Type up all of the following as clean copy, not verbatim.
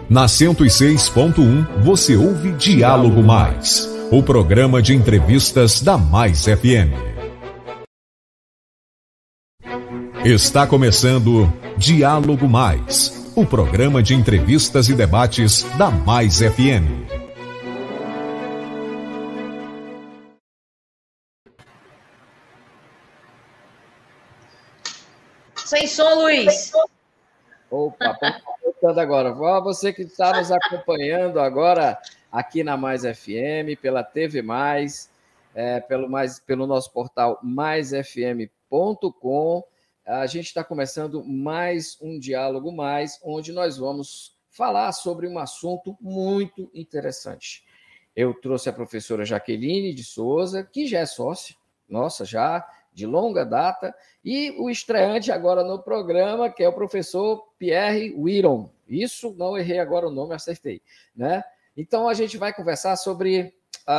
Na 106.1, você ouve Diálogo Mais, o programa de entrevistas da Mais FM. Está começando Diálogo Mais, o programa de entrevistas e debates da Mais FM. Sem som, Luiz. Opa, voltando agora. Você que está nos acompanhando agora aqui na Mais FM, pela TV Mais, pelo nosso portal maisfm.com. A gente está começando mais um Diálogo Mais, onde nós vamos falar sobre um assunto muito interessante. Eu trouxe a professora Jaqueline de Souza, que já é sócia, nossa, já de longa data, e o estreante agora no programa, que é o professor Pierre Wiron. Isso, não errei agora o nome, acertei, né? Então, a gente vai conversar sobre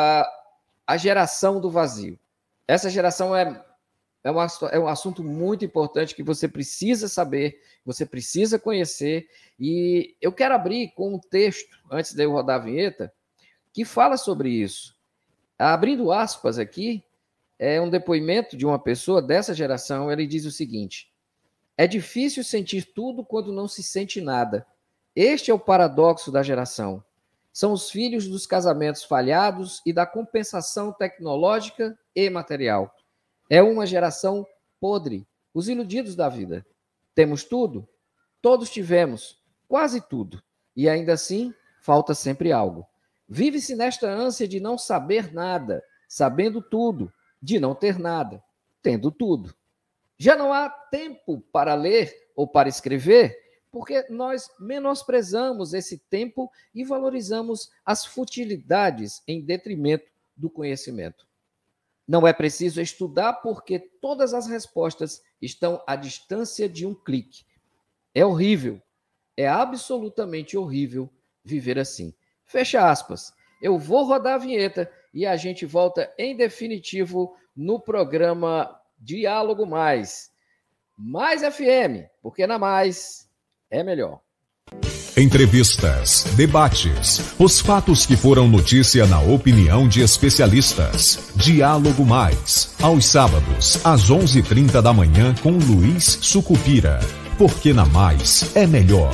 a geração do vazio. Essa geração é um assunto muito importante que você precisa saber, você precisa conhecer, e eu quero abrir com um texto, antes de eu rodar a vinheta, que fala sobre isso. Abrindo aspas aqui, é um depoimento de uma pessoa dessa geração. Ele diz o seguinte: é difícil sentir tudo quando não se sente nada. Este é o paradoxo da geração. São os filhos dos casamentos falhados e da compensação tecnológica e material. É uma geração podre, os iludidos da vida. Temos tudo? Todos tivemos, quase tudo. E ainda assim, falta sempre algo. Vive-se nesta ânsia de não saber nada, sabendo tudo, de não ter nada, tendo tudo. Já não há tempo para ler ou para escrever, porque nós menosprezamos esse tempo e valorizamos as futilidades em detrimento do conhecimento. Não é preciso estudar porque todas as respostas estão à distância de um clique. É horrível, é absolutamente horrível viver assim. Fecha aspas. Eu vou rodar a vinheta e a gente volta em definitivo no programa Diálogo Mais. Mais FM, porque na Mais é melhor. Entrevistas, debates, os fatos que foram notícia na opinião de especialistas. Diálogo Mais, aos sábados, às 11h30 da manhã com Luiz Sucupira. Porque na Mais é melhor.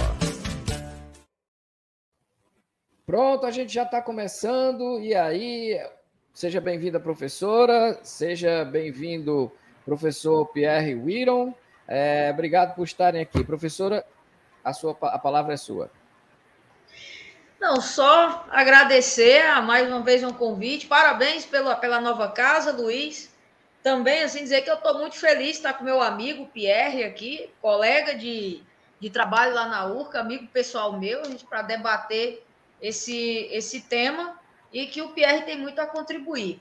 Pronto, a gente já está começando. E aí, seja bem-vinda, professora. Seja bem-vindo, professor Pierre Wiron. Obrigado por estarem aqui. Professora, a palavra é sua. Não, só agradecer mais uma vez um convite. Parabéns pela nova casa, Luiz. Também, assim, dizer que eu estou muito feliz de estar com meu amigo Pierre aqui, colega de trabalho lá na URCA, amigo pessoal meu, a gente para debater esse tema, e que o Pierre tem muito a contribuir.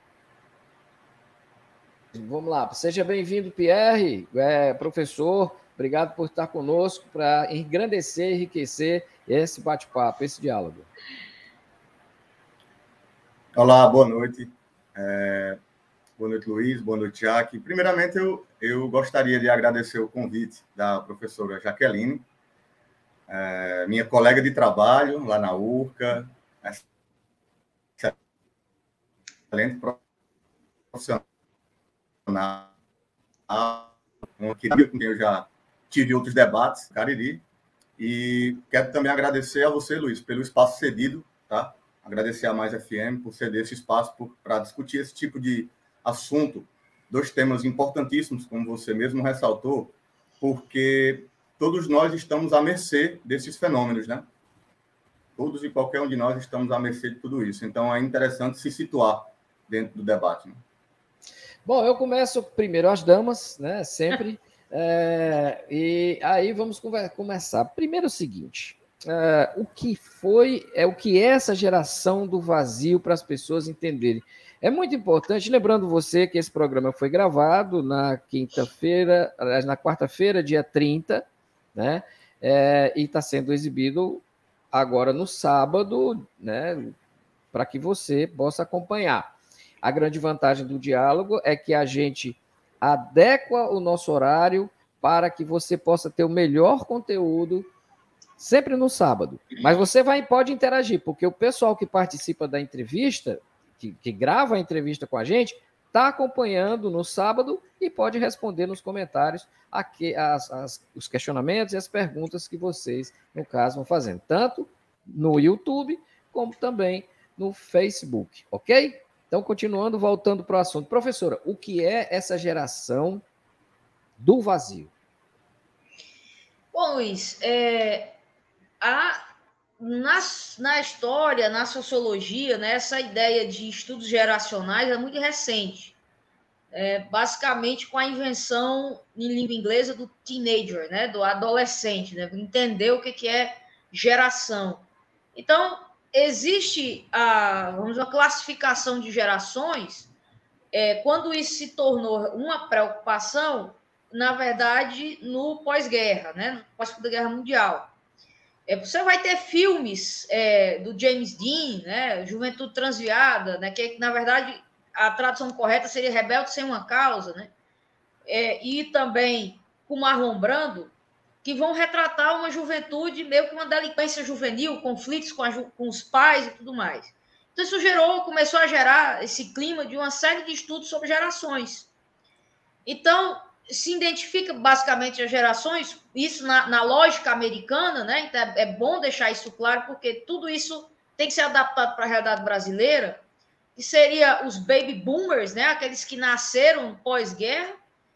Vamos lá, seja bem-vindo, Pierre, professor, obrigado por estar conosco para engrandecer e enriquecer esse bate-papo, esse diálogo. Olá, boa noite. Boa noite, Luiz, boa noite, Jaque. Primeiramente, eu gostaria de agradecer o convite da professora Jaqueline, minha colega de trabalho lá na URCA, excelente profissional, uma querida com quem eu já tive outros debates, Cariri, e quero também agradecer a você, Luiz, pelo espaço cedido, tá? Agradecer a Mais FM por ceder esse espaço para discutir esse tipo de assunto, dois temas importantíssimos, como você mesmo ressaltou, porque todos nós estamos à mercê desses fenômenos, né? Todos e qualquer um de nós estamos à mercê de tudo isso. Então, é interessante se situar dentro do debate, né? Bom, eu começo primeiro as damas, né? Sempre. E aí vamos começar. Primeiro o seguinte: o que é essa geração do vazio para as pessoas entenderem? É muito importante, lembrando você que esse programa foi gravado na quarta-feira, dia 30, né? E está sendo exibido agora no sábado, né? Para que você possa acompanhar. A grande vantagem do diálogo é que a gente adequa o nosso horário para que você possa ter o melhor conteúdo Sempre no sábado. Mas você pode interagir, porque o pessoal que participa da entrevista, que grava a entrevista com a gente, está acompanhando no sábado e pode responder nos comentários os questionamentos e as perguntas que vocês, no caso, vão fazendo, tanto no YouTube como também no Facebook, ok? Então, continuando, voltando para o assunto. Professora, o que é essa geração do vazio? Bom, Luiz, na história, na sociologia, né, essa ideia de estudos geracionais é muito recente. Basicamente com a invenção em língua inglesa do teenager, né, do adolescente, né, entender o que é geração. Então, existe uma classificação de gerações. Quando isso se tornou uma preocupação, na verdade, no pós-guerra, né, no pós-Segunda Guerra Mundial. Você vai ter filmes do James Dean, né, Juventude Transviada, né, que na verdade a tradução correta seria Rebelde Sem uma Causa, né, e também com Marlon Brando, que vão retratar uma juventude meio que uma delinquência juvenil, conflitos com os pais e tudo mais. Então isso começou a gerar esse clima de uma série de estudos sobre gerações. Então, se identifica basicamente as gerações, isso na lógica americana, né? Então é bom deixar isso claro, porque tudo isso tem que ser adaptado para a realidade brasileira, que seria os baby boomers, né? Aqueles que nasceram pós-guerra,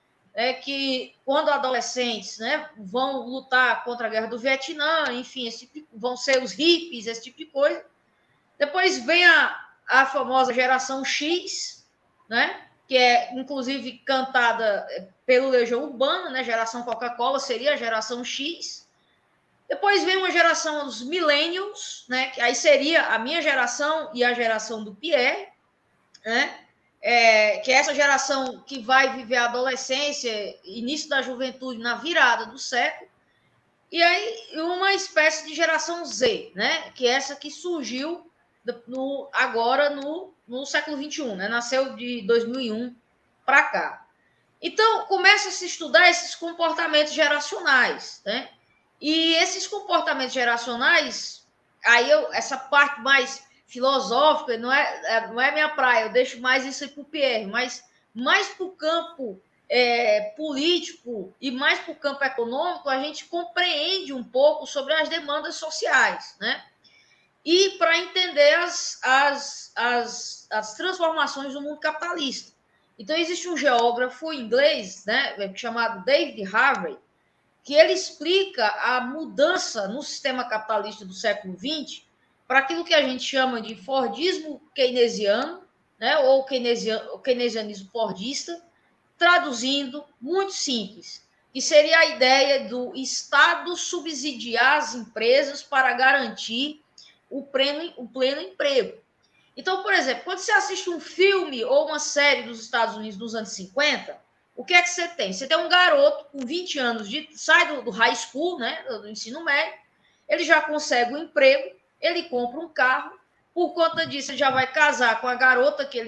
que quando adolescentes, né, vão lutar contra a guerra do Vietnã, enfim, vão ser os hippies, esse tipo de coisa. Depois vem a famosa geração X, né? Que é, inclusive, cantada pelo Legião Urbana, né? Geração Coca-Cola seria a geração X. Depois vem uma geração dos millennials, né? Que aí seria a minha geração e a geração do Pierre, né? Que é essa geração que vai viver a adolescência, início da juventude na virada do século. E aí uma espécie de geração Z, né? Que é essa que surgiu agora no século XXI, né? Nasceu de 2001 para cá. Então, começa a se estudar esses comportamentos geracionais, né? E esses comportamentos geracionais, aí essa parte mais filosófica não é minha praia, eu deixo mais isso aí para o Pierre, mas mais para o campo político e mais para o campo econômico, a gente compreende um pouco sobre as demandas sociais, né? E para entender as transformações do mundo capitalista. Então, existe um geógrafo inglês, né, chamado David Harvey, que ele explica a mudança no sistema capitalista do século XX para aquilo que a gente chama de Fordismo keynesiano, né, ou keynesianismo fordista, traduzindo muito simples, que seria a ideia do Estado subsidiar as empresas para garantir o pleno emprego. Então, por exemplo, quando você assiste um filme ou uma série dos Estados Unidos dos anos 50, o que é que você tem? Você tem um garoto com 20 anos, sai do high school, né, do ensino médio, ele já consegue um emprego, ele compra um carro, por conta disso ele já vai casar com a garota que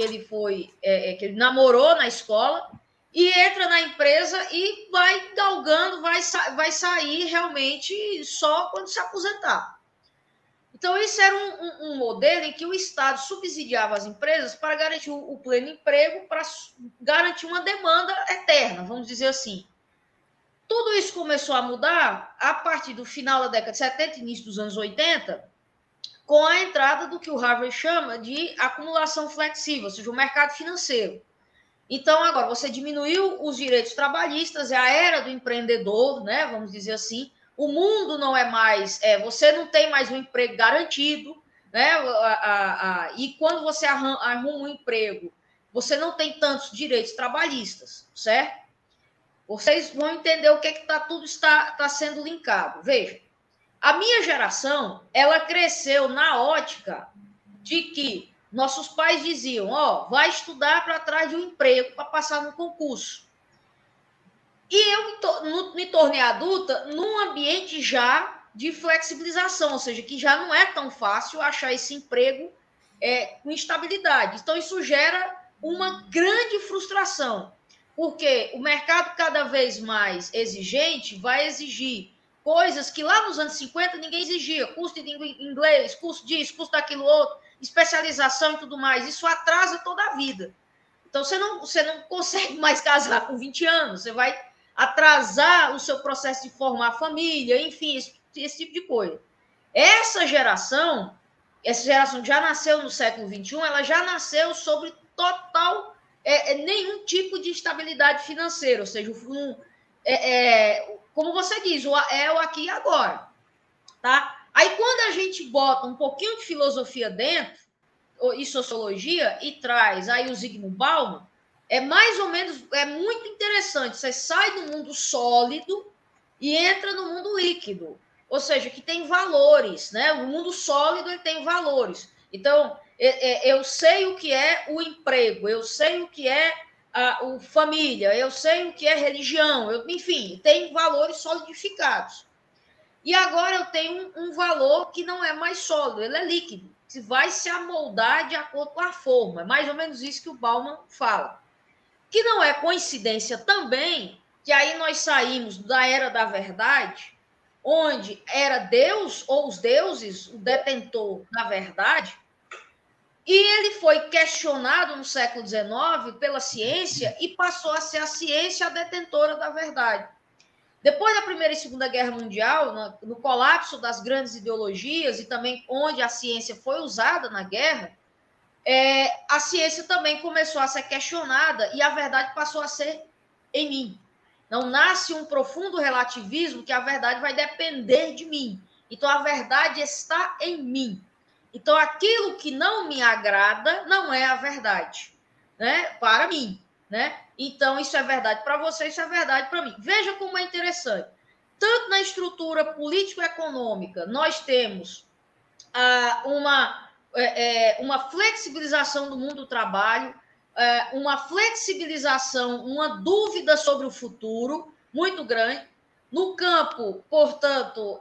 ele namorou na escola, e entra na empresa e vai galgando, vai sair realmente só quando se aposentar. Então, isso era um modelo em que o Estado subsidiava as empresas para garantir o pleno emprego, para garantir uma demanda eterna, vamos dizer assim. Tudo isso começou a mudar a partir do final da década de 70 e início dos anos 80, com a entrada do que o Harvey chama de acumulação flexível, ou seja, o mercado financeiro. Então, agora, você diminuiu os direitos trabalhistas, é a era do empreendedor, né, vamos dizer assim. O mundo não é mais... você não tem mais um emprego garantido, né? E quando você arruma um emprego, você não tem tantos direitos trabalhistas, certo? Vocês vão entender o que tudo está sendo linkado. Veja, a minha geração, ela cresceu na ótica de que nossos pais diziam, vai estudar para atrás de um emprego, para passar no concurso. E eu me tornei adulta num ambiente já de flexibilização, ou seja, que já não é tão fácil achar esse emprego com estabilidade. Então, isso gera uma grande frustração, porque o mercado cada vez mais exigente vai exigir coisas que lá nos anos 50 ninguém exigia. Curso de inglês, curso disso, curso daquilo outro, especialização e tudo mais. Isso atrasa toda a vida. Então, você não consegue mais casar com 20 anos. Você vai atrasar o seu processo de formar família, enfim, esse tipo de coisa. Essa geração que já nasceu no século XXI, ela já nasceu sobre total nenhum tipo de estabilidade financeira, ou seja, como você diz, o aqui e agora. Tá? Aí, quando a gente bota um pouquinho de filosofia dentro, e sociologia, e traz aí o Zygmunt Bauman, mais ou menos, muito interessante. Você sai do mundo sólido e entra no mundo líquido, ou seja, que tem valores, né? O mundo sólido ele tem valores. Então, eu sei o que é o emprego, eu sei o que é a família, eu sei o que é religião, enfim, tem valores solidificados. E agora eu tenho um valor que não é mais sólido, ele é líquido, que vai se amoldar de acordo com a forma. É mais ou menos isso que o Bauman fala. Que não é coincidência também que aí nós saímos da era da verdade, onde era Deus ou os deuses o detentor da verdade, e ele foi questionado no século XIX pela ciência e passou a ser a ciência a detentora da verdade. Depois da Primeira e Segunda Guerra Mundial, no colapso das grandes ideologias e também onde a ciência foi usada na guerra, a ciência também começou a ser questionada e a verdade passou a ser em mim. Não nasce um profundo relativismo que a verdade vai depender de mim. Então, a verdade está em mim. Então, aquilo que não me agrada não é a verdade, né? Para mim, né? Então, isso é verdade para você, isso é verdade para mim. Veja como é interessante. Tanto na estrutura político-econômica, nós temos uma flexibilização do mundo do trabalho, uma flexibilização, uma dúvida sobre o futuro muito grande. No campo, portanto,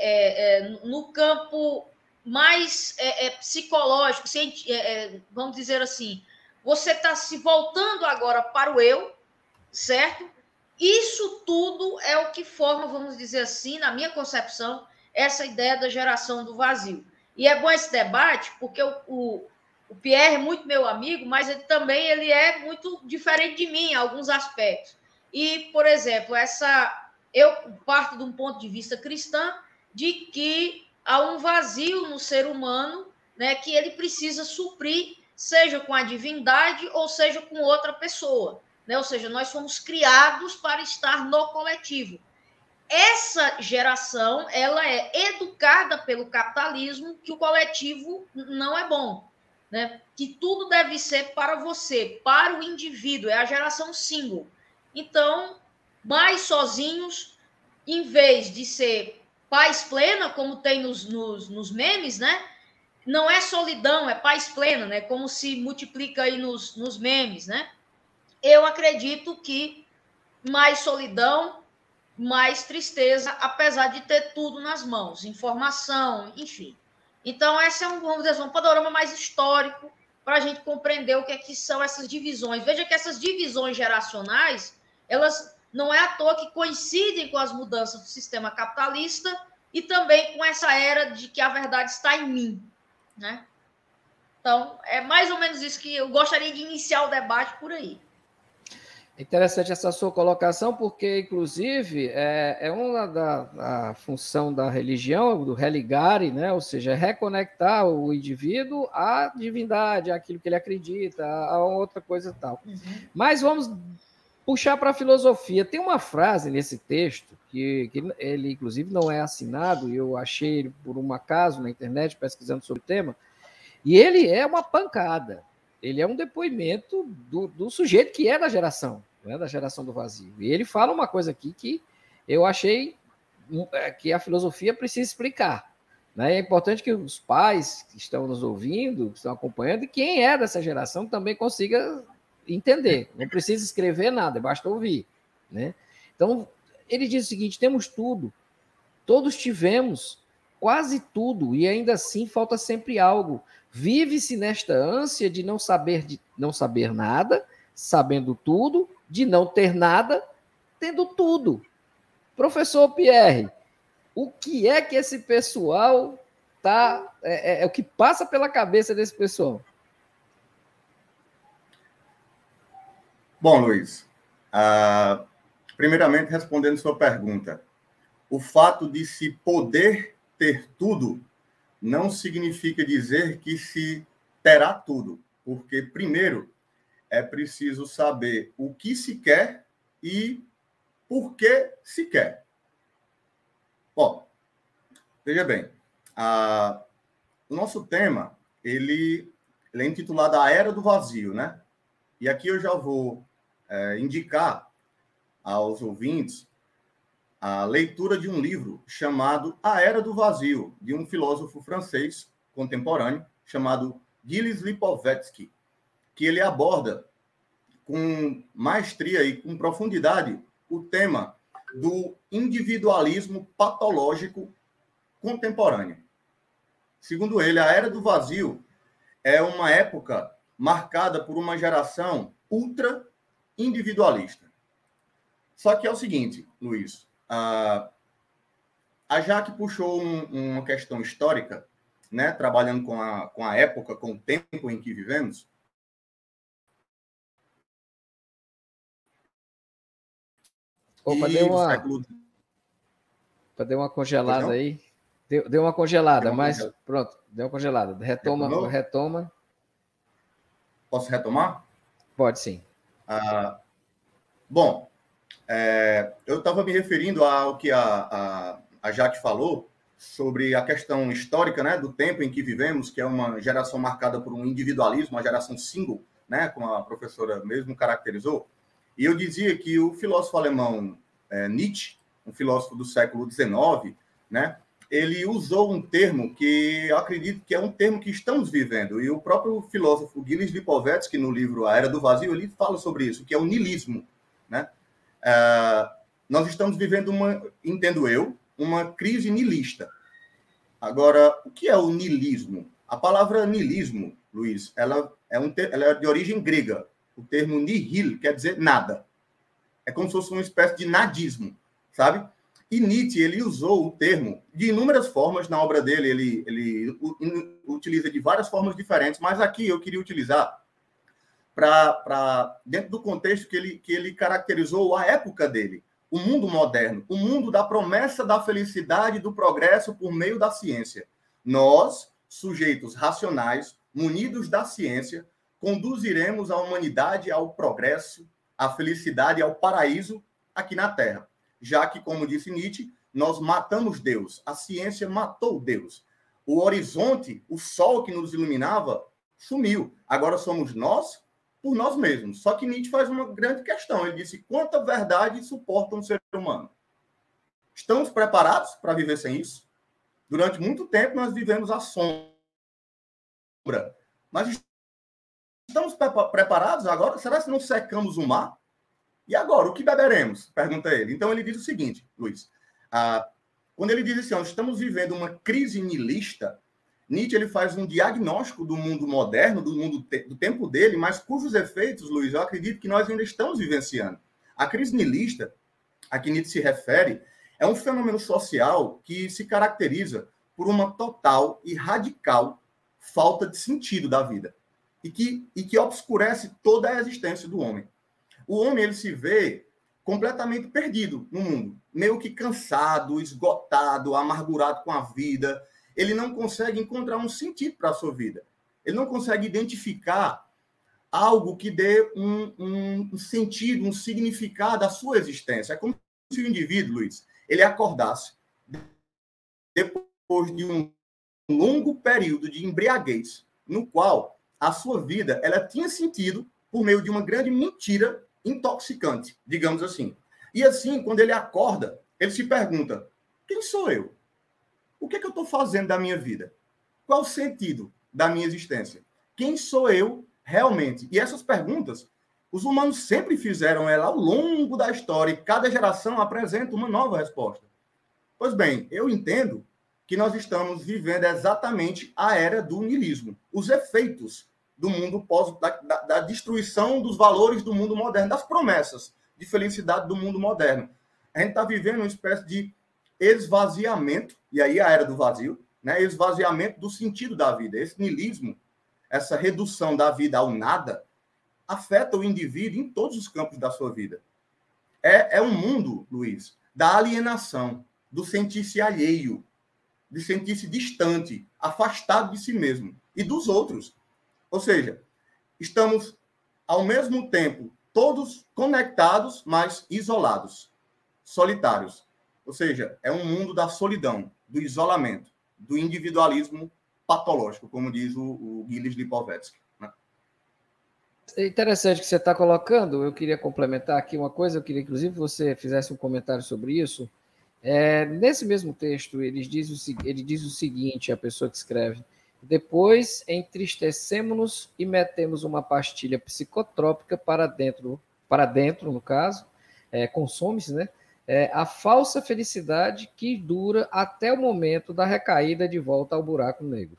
no campo mais psicológico, vamos dizer assim, você está se voltando agora para o eu, certo? Isso tudo é o que forma, vamos dizer assim, na minha concepção, essa ideia da geração do vazio. E é bom esse debate, porque o Pierre é muito meu amigo, mas ele é muito diferente de mim em alguns aspectos. E, por exemplo, eu parto de um ponto de vista cristão de que há um vazio no ser humano, né, que ele precisa suprir, seja com a divindade ou seja com outra pessoa, né? Ou seja, nós fomos criados para estar no coletivo. Essa geração, ela é educada pelo capitalismo que o coletivo não é bom, né? Que tudo deve ser para você, para o indivíduo, é a geração single. Então, mais sozinhos, em vez de ser paz plena, como tem nos memes, né? Não é solidão, é paz plena, né? Como se multiplica aí nos memes, né? Eu acredito que mais solidão, mais tristeza, apesar de ter tudo nas mãos, informação, enfim. Então, esse é um panorama mais histórico para a gente compreender o que são essas divisões. Veja que essas divisões geracionais, elas não é à toa que coincidem com as mudanças do sistema capitalista e também com essa era de que a verdade está em mim, né? Então, é mais ou menos isso que eu gostaria de iniciar o debate por aí. É interessante essa sua colocação, porque, inclusive, é uma da função da religião, do religare, né? Ou seja, reconectar o indivíduo à divindade, àquilo que ele acredita, a outra coisa e tal. Uhum. Mas vamos puxar para a filosofia. Tem uma frase nesse texto, que ele, inclusive, não é assinado, e eu achei ele por um acaso na internet, pesquisando sobre o tema, e ele é uma pancada. Ele é um depoimento do sujeito que é da geração, né, da geração do vazio. E ele fala uma coisa aqui que eu achei que a filosofia precisa explicar. Né? É importante que os pais que estão nos ouvindo, que estão acompanhando, e quem é dessa geração também consiga entender. Não precisa escrever nada, basta ouvir. Né? Então, ele diz o seguinte, temos tudo, todos tivemos quase tudo, e ainda assim falta sempre algo. Vive-se nesta ânsia de não saber nada, sabendo tudo, de não ter nada, tendo tudo. Professor Pierre, O que é que esse pessoal tá... É o que passa pela cabeça desse pessoal? Bom, Luiz, primeiramente, respondendo sua pergunta, o fato de se poder ter tudo não significa dizer que se terá tudo, porque, primeiro, é preciso saber o que se quer e por que se quer. Bom, veja bem, o nosso tema, ele é intitulado A Era do Vazio, né? E aqui eu já vou indicar aos ouvintes a leitura de um livro chamado A Era do Vazio, de um filósofo francês contemporâneo chamado Gilles Lipovetsky, que ele aborda com maestria e com profundidade o tema do individualismo patológico contemporâneo. Segundo ele, a Era do Vazio é uma época marcada por uma geração ultra individualista. Só que é o seguinte, Luiz, a Jaque puxou uma questão histórica, né, trabalhando com a época, com o tempo em que vivemos. Opa, deu uma congelada aí. Deu uma congelada, mas pronto, deu uma congelada. Retoma. Posso retomar? Pode sim. Bom, eu estava me referindo ao que a Jaque falou sobre a questão histórica, né, do tempo em que vivemos, que é uma geração marcada por um individualismo, uma geração single, né, como a professora mesmo caracterizou. E eu dizia que o filósofo alemão Nietzsche, um filósofo do século XIX, né, ele usou um termo que eu acredito que é um termo que estamos vivendo. E o próprio filósofo Gilles Lipovetsky, no livro A Era do Vazio, ele fala sobre isso, que é o niilismo, né? Nós estamos vivendo entendo eu, uma crise niilista. Agora, o que é o niilismo? A palavra niilismo, Luiz, ela é de origem grega. O termo nihil quer dizer nada. É como se fosse uma espécie de nadismo, sabe? E Nietzsche, ele usou o termo de inúmeras formas na obra dele, ele utiliza de várias formas diferentes, mas aqui eu queria utilizar para dentro do contexto que ele caracterizou a época dele, o mundo moderno, o mundo da promessa da felicidade e do progresso por meio da ciência. Nós, sujeitos racionais, munidos da ciência, conduziremos a humanidade ao progresso, à felicidade e ao paraíso aqui na Terra. Já que, como disse Nietzsche, nós matamos Deus, a ciência matou Deus. O horizonte, o sol que nos iluminava, sumiu. Agora somos nós por nós mesmos. Só que Nietzsche faz uma grande questão. Ele disse, quanta verdade suporta um ser humano? Estamos preparados para viver sem isso? Durante muito tempo nós vivemos à sombra. Mas estamos preparados agora? Será que não secamos o mar? E agora, o que beberemos? Pergunta ele. Então, ele diz o seguinte, Luiz. Quando ele diz assim, estamos vivendo uma crise niilista, Nietzsche ele faz um diagnóstico do mundo moderno, do tempo dele, mas cujos efeitos, Luiz, eu acredito que nós ainda estamos vivenciando. A crise niilista, a que Nietzsche se refere, é um fenômeno social que se caracteriza por uma total e radical falta de sentido da vida e que obscurece toda a existência do homem. O homem ele se vê completamente perdido no mundo, meio que cansado, esgotado, amargurado com a vida. Ele não consegue encontrar um sentido para a sua vida. Ele não consegue identificar algo que dê um sentido, um significado à sua existência. É como se o indivíduo, Luiz, ele acordasse depois de um longo período de embriaguez, no qual a sua vida ela tinha sentido por meio de uma grande mentira intoxicante, digamos assim. E assim, quando ele acorda, ele se pergunta, quem sou eu? O que é que eu estou fazendo da minha vida? Qual o sentido da minha existência? Quem sou eu realmente? E essas perguntas, os humanos sempre fizeram ela ao longo da história e cada geração apresenta uma nova resposta. Pois bem, eu entendo que nós estamos vivendo exatamente a era do niilismo, os efeitos do mundo da destruição dos valores do mundo moderno, das promessas de felicidade do mundo moderno. A gente está vivendo uma espécie de esvaziamento, e aí a era do vazio, né? Esvaziamento do sentido da vida. Esse niilismo, essa redução da vida ao nada, afeta o indivíduo em todos os campos da sua vida. É um mundo, Luiz, da alienação, do sentir-se alheio, de sentir-se distante, afastado de si mesmo e dos outros. Ou seja, estamos, ao mesmo tempo, todos conectados, mas isolados, solitários. Ou seja, é um mundo da solidão, do isolamento, do individualismo patológico, como diz o Gilles Lipovetsky. Né? É interessante que você está colocando. Eu queria complementar aqui uma coisa. Eu queria, inclusive, que você fizesse um comentário sobre isso. Nesse mesmo texto, ele diz o seguinte, a pessoa que escreve: depois entristecemos-nos e metemos uma pastilha psicotrópica para dentro, no caso, consome-se, né? A falsa felicidade que dura até o momento da recaída de volta ao buraco negro.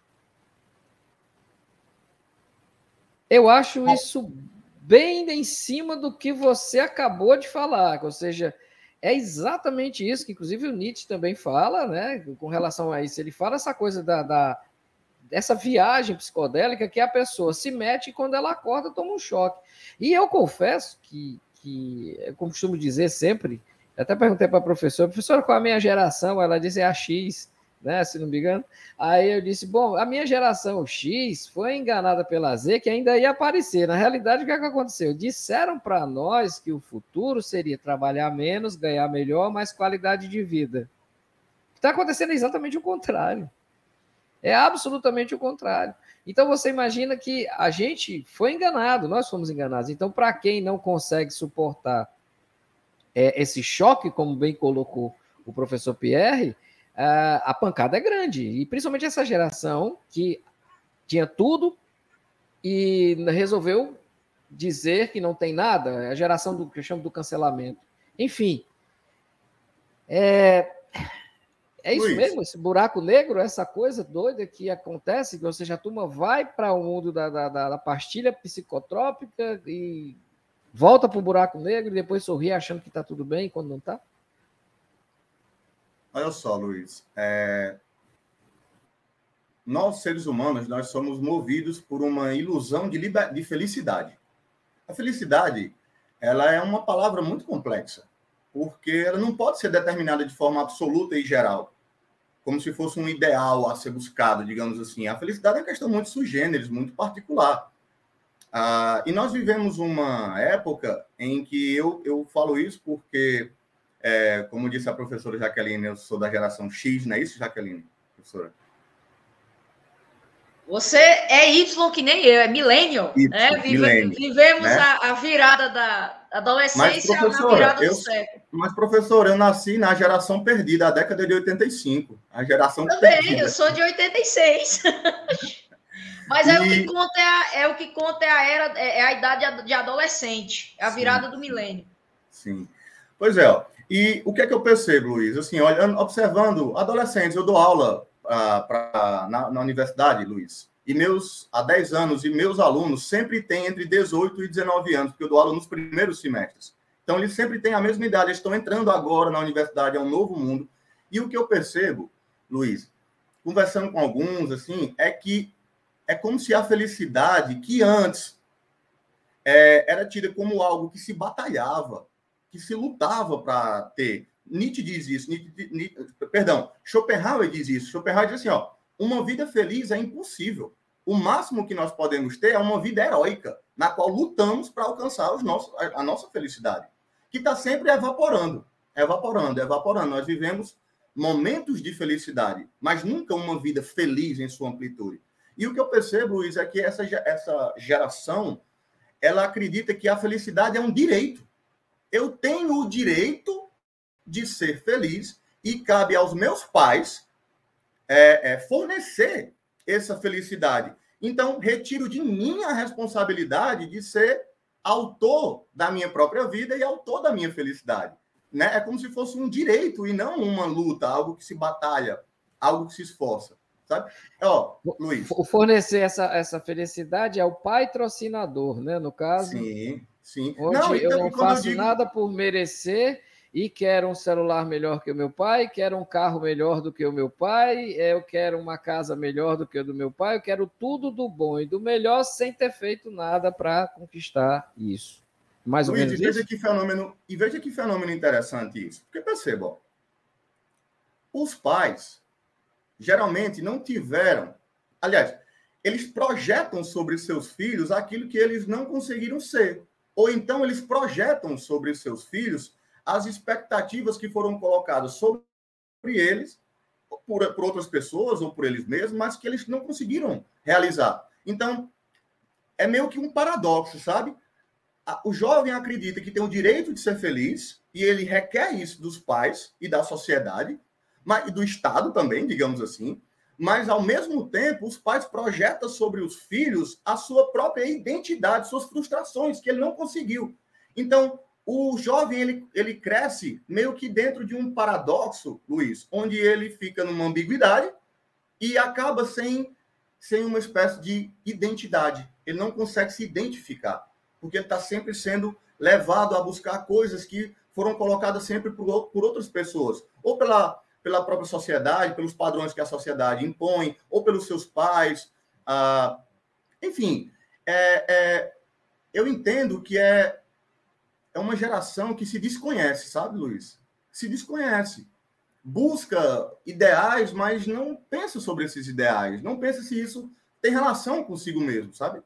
Eu acho isso bem em cima do que você acabou de falar, ou seja, é exatamente isso que, inclusive, o Nietzsche também fala, né, com relação a isso. Ele fala essa coisa dessa viagem psicodélica que a pessoa se mete e, quando ela acorda, toma um choque. E eu confesso que eu costumo dizer sempre, até perguntei para a professora, qual é a minha geração? Ela disse a X, né, se não me engano. Aí eu disse, bom, a minha geração X foi enganada pela Z, que ainda ia aparecer. Na realidade, o que aconteceu? Disseram para nós que o futuro seria trabalhar menos, ganhar melhor, mais qualidade de vida. Está acontecendo exatamente o contrário. É absolutamente o contrário. Então, você imagina que a gente foi enganado, nós fomos enganados. Então, para quem não consegue suportar esse choque, como bem colocou o professor Pierre, a pancada é grande. E principalmente essa geração que tinha tudo e resolveu dizer que não tem nada, a geração do que eu chamo do cancelamento. Enfim, é isso Luiz, mesmo, esse buraco negro, essa coisa doida que acontece, que, ou seja, a turma vai para o mundo da pastilha psicotrópica e volta para o buraco negro e depois sorri achando que está tudo bem quando não está? Olha só, Luiz. Nós, seres humanos, nós somos movidos por uma ilusão de felicidade. A felicidade, ela é uma palavra muito complexa, porque ela não pode ser determinada de forma absoluta e geral, como se fosse um ideal a ser buscado, digamos assim. A felicidade é uma questão muito sui generis, muito particular. E nós vivemos uma época em que eu falo isso porque, como disse a professora Jaqueline, eu sou da geração X, não é isso, Jaqueline, professora? Você é Y que nem eu, é millennial, né? Vivemos, né? A virada da adolescência na virada do século. Mas, professor, eu nasci na geração perdida, a década de 85. A geração também, perdida. Eu sou de 86. Mas o que conta é a idade de adolescente, é a virada do milênio. Sim. Pois é, ó. E o que é que eu percebo, Luiz? Assim, observando adolescentes, eu dou aula na universidade, Luiz, e há 10 anos, e meus alunos sempre têm entre 18 e 19 anos, porque eu dou aula nos primeiros semestres. Então, eles sempre têm a mesma idade, eles estão entrando agora na universidade, é um novo mundo. E o que eu percebo, Luiz, conversando com alguns, assim, é que é como se a felicidade, que antes era tida como algo que se batalhava, que se lutava para ter. Nietzsche diz isso, Schopenhauer diz isso. Schopenhauer diz assim, ó, uma vida feliz é impossível. O máximo que nós podemos ter é uma vida heróica, na qual lutamos para alcançar a nossa felicidade, que está sempre evaporando. Nós vivemos momentos de felicidade, mas nunca uma vida feliz em sua amplitude. E o que eu percebo, Luiz, é que essa geração, ela acredita que a felicidade é um direito. Eu tenho o direito de ser feliz e cabe aos meus pais fornecer essa felicidade. Então, retiro de mim a responsabilidade de ser autor da minha própria vida e autor da minha felicidade. Né? É como se fosse um direito e não uma luta, algo que se batalha, algo que se esforça. Sabe? Luiz. O fornecer essa felicidade é o patrocinador, né? No caso. Sim. Onde eu não faço nada por merecer e quero um celular melhor que o meu pai, quero um carro melhor do que o meu pai, eu quero uma casa melhor do que o do meu pai, eu quero tudo do bom e do melhor sem ter feito nada para conquistar isso. Mais ou menos veja isso? Veja que fenômeno interessante isso. Porque perceba, os pais geralmente não tiveram... Aliás, eles projetam sobre seus filhos aquilo que eles não conseguiram ser. Ou então eles projetam sobre seus filhos as expectativas que foram colocadas sobre eles, por outras pessoas ou por eles mesmos, mas que eles não conseguiram realizar. Então, é meio que um paradoxo, sabe? O jovem acredita que tem o direito de ser feliz e ele requer isso dos pais e da sociedade, mas, e do Estado também, digamos assim, mas, ao mesmo tempo, os pais projetam sobre os filhos a sua própria identidade, suas frustrações, que ele não conseguiu. Então, o jovem, ele cresce meio que dentro de um paradoxo, Luiz, onde ele fica numa ambiguidade e acaba sem uma espécie de identidade. Ele não consegue se identificar, porque ele está sempre sendo levado a buscar coisas que foram colocadas sempre por outras pessoas, ou pela própria sociedade, pelos padrões que a sociedade impõe, ou pelos seus pais. Enfim, eu entendo que é uma geração que se desconhece, sabe, Luiz? Se desconhece. Busca ideais, mas não pensa sobre esses ideais. Não pensa se isso tem relação consigo mesmo, sabe?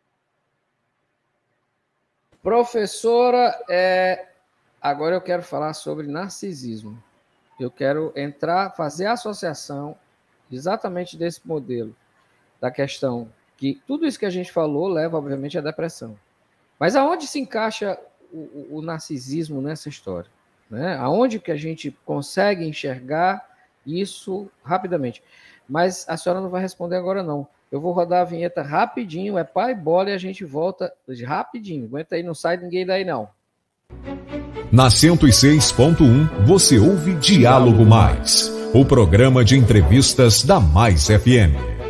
Professora, agora eu quero falar sobre narcisismo. Eu quero fazer a associação exatamente desse modelo, da questão que tudo isso que a gente falou leva, obviamente, à depressão. Mas aonde se encaixa o narcisismo nessa história? Né? Aonde que a gente consegue enxergar isso rapidamente? Mas a senhora não vai responder agora, não. Eu vou rodar a vinheta rapidinho, é pai bola e a gente volta rapidinho. Aguenta aí, não sai ninguém daí, não. Na 106.1, você ouve Diálogo Mais, o programa de entrevistas da Mais FM.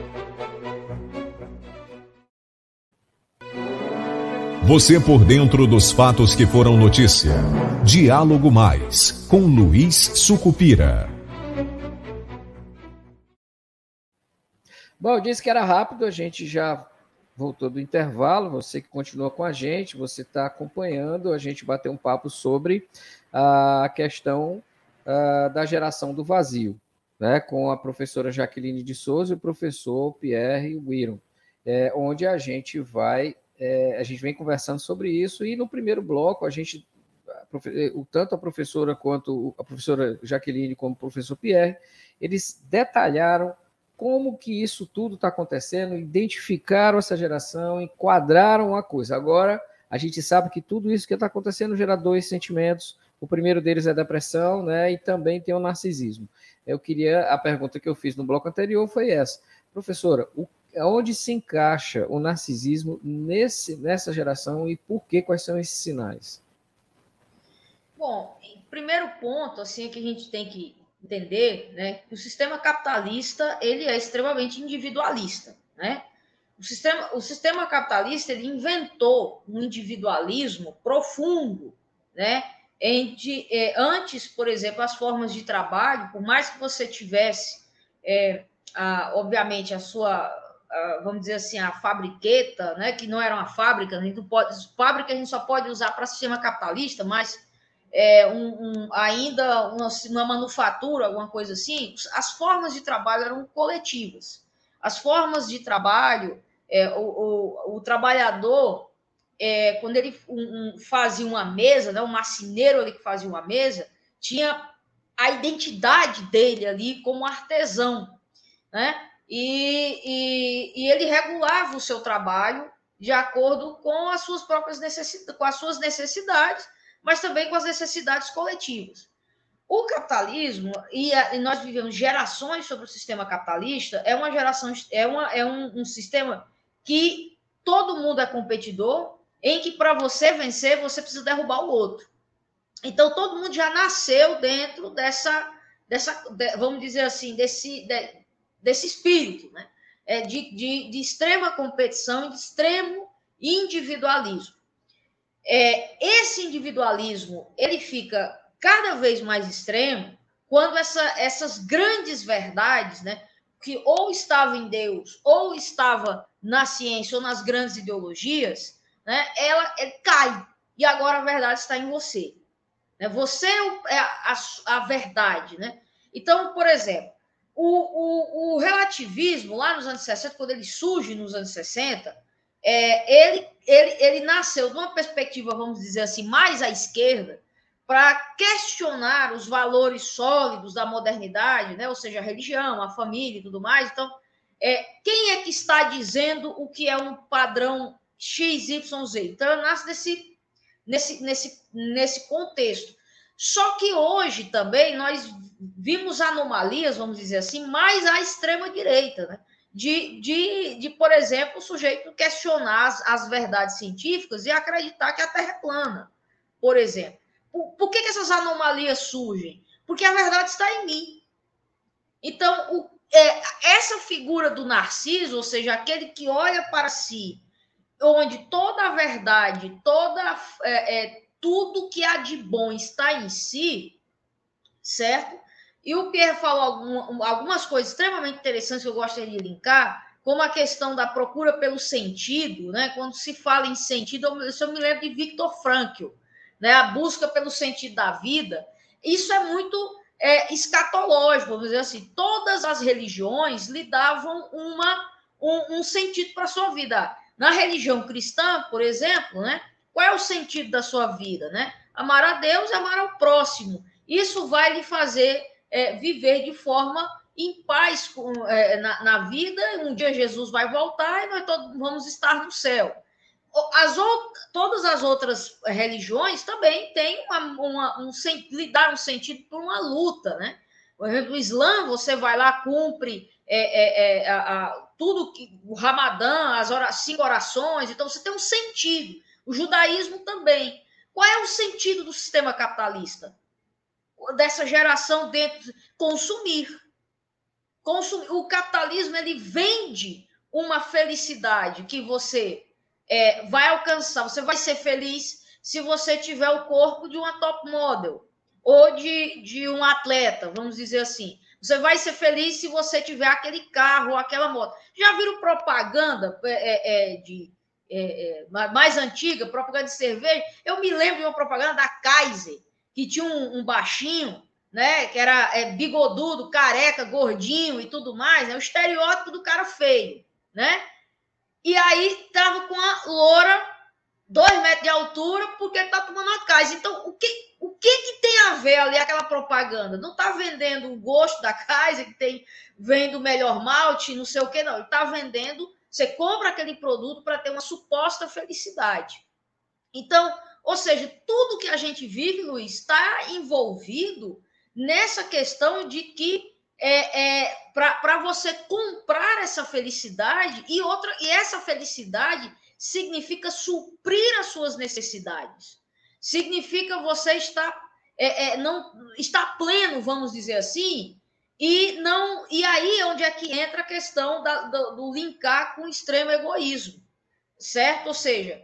Você por dentro dos fatos que foram notícia. Diálogo Mais, com Luiz Sucupira. Bom, eu disse que era rápido, a gente já voltou do intervalo, você que continua com a gente, você está acompanhando, a gente bateu um papo sobre a questão da geração do vazio, né, com a professora Jaqueline de Souza e o professor Pierre Wiron, onde a gente vem conversando sobre isso, e no primeiro bloco tanto a professora quanto a professora Jaqueline como o professor Pierre, eles detalharam como que isso tudo está acontecendo, identificaram essa geração, enquadraram a coisa. Agora, a gente sabe que tudo isso que está acontecendo gera dois sentimentos. O primeiro deles é a depressão, né? E também tem o narcisismo. A pergunta que eu fiz no bloco anterior foi essa. Professora, onde se encaixa o narcisismo nessa geração e por quê? Quais são esses sinais? Bom, primeiro ponto, assim, que a gente tem que entender, né, que o sistema capitalista ele é extremamente individualista, né? O sistema capitalista ele inventou um individualismo profundo, né? Antes, por exemplo, as formas de trabalho, por mais que você tivesse, obviamente, vamos dizer assim, a fabriqueta, né? Que não era uma fábrica, fábrica a gente só pode usar para sistema capitalista, mas ainda uma manufatura, alguma coisa assim, as formas de trabalho eram coletivas. As formas de trabalho, o trabalhador, quando ele fazia uma mesa, né, um marceneiro ali que fazia uma mesa, tinha a identidade dele ali como artesão, né? E ele regulava o seu trabalho de acordo com as suas próprias necessidades, mas também com as necessidades coletivas. O capitalismo, e nós vivemos gerações sobre o sistema capitalista, um sistema que todo mundo é competidor, em que para você vencer, você precisa derrubar o outro. Então, todo mundo já nasceu dentro vamos dizer assim, desse espírito, né? De extrema competição e de extremo individualismo. Esse individualismo ele fica cada vez mais extremo quando essas grandes verdades, né, que ou estava em Deus, ou estava na ciência, ou nas grandes ideologias, né, ela cai. E agora a verdade está em você. Né? Você é a verdade. Né? Então, por exemplo, o relativismo, lá nos anos 60, quando ele surge nos anos 60, ele nasceu de uma perspectiva, vamos dizer assim, mais à esquerda, para questionar os valores sólidos da modernidade, né? Ou seja, a religião, a família e tudo mais. Então, quem é que está dizendo o que é um padrão XYZ? Então, nasce nesse contexto. Só que hoje também nós vimos anomalias, vamos dizer assim, mais à extrema-direita, né? Por exemplo, o sujeito questionar as verdades científicas e acreditar que a Terra é plana, por exemplo. Por que essas anomalias surgem? Porque a verdade está em mim. Então, essa figura do Narciso, ou seja, aquele que olha para si, onde toda a verdade, tudo que há de bom está em si, certo? E o Pierre falou algumas coisas extremamente interessantes que eu gostaria de linkar, como a questão da procura pelo sentido, né? Quando se fala em sentido, eu me lembro de Viktor Frankl, né? A busca pelo sentido da vida. Isso é muito escatológico, vamos dizer assim. Todas as religiões lhe davam um sentido para a sua vida. Na religião cristã, por exemplo, né? Qual é o sentido da sua vida, né? Amar a Deus e amar ao próximo. Isso vai lhe fazer viver de forma em paz na vida. Um dia Jesus vai voltar e nós todos vamos estar no céu. Todas as outras religiões também têm lhe dar um sentido por uma luta, né? Por exemplo, o Islã, você vai lá, cumpre tudo que o Ramadã, as 5 orações, então você tem um sentido. O judaísmo também. Qual é o sentido do sistema capitalista? Dessa geração dentro, consumir. O capitalismo, ele vende uma felicidade que você vai alcançar. Você vai ser feliz se você tiver o corpo de uma top model ou de um atleta, vamos dizer assim. Você vai ser feliz se você tiver aquele carro ou aquela moto. Já viram propaganda mais antiga, propaganda de cerveja? Eu me lembro de uma propaganda da Kaiser, que tinha um baixinho, né, que era bigodudo, careca, gordinho e tudo mais, né, o estereótipo do cara feio, né? E aí tava com a loura 2 metros de altura porque tá tomando uma Kaiser. Então, o que tem a ver ali aquela propaganda? Não tá vendendo o gosto da Kaiser, que vende o melhor malte, não sei o que, não. Ele tá vendendo, você compra aquele produto para ter uma suposta felicidade. Então, ou seja, tudo que a gente vive, Luiz, está envolvido nessa questão de que para você comprar essa felicidade e essa felicidade significa suprir as suas necessidades, significa você estar pleno, vamos dizer assim, e aí é onde é que entra a questão do linkar com o extremo egoísmo, certo? Ou seja,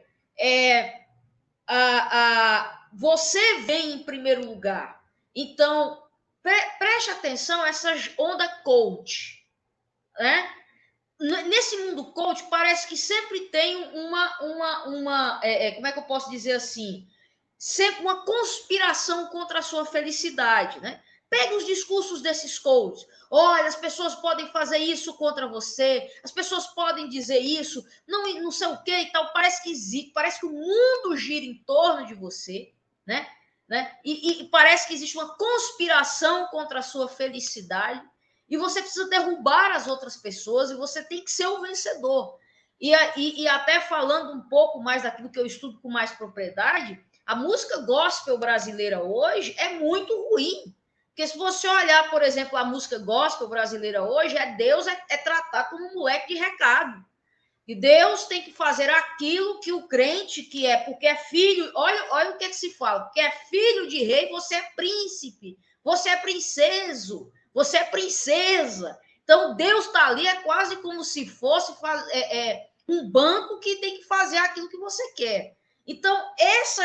você vem em primeiro lugar. Então, preste atenção a essa onda coach, né? Nesse mundo coach, parece que sempre tem como é que eu posso dizer assim? Sempre uma conspiração contra a sua felicidade, né? Pegue os discursos desses coaches. Olha, as pessoas podem fazer isso contra você, as pessoas podem dizer isso, não sei o que e tal. Parece que o mundo gira em torno de você, né? E parece que existe uma conspiração contra a sua felicidade. E você precisa derrubar as outras pessoas e você tem que ser o vencedor. E até falando um pouco mais daquilo que eu estudo com mais propriedade, a música gospel brasileira hoje é muito ruim. Porque se você olhar, por exemplo, a música gospel brasileira hoje, Deus é tratado como um moleque de recado. E Deus tem que fazer aquilo que o crente que porque é filho, olha o que se fala, porque é filho de rei, você é príncipe, você é princeso, você é princesa. Então, Deus está ali, é quase como se fosse um banco que tem que fazer aquilo que você quer. Então,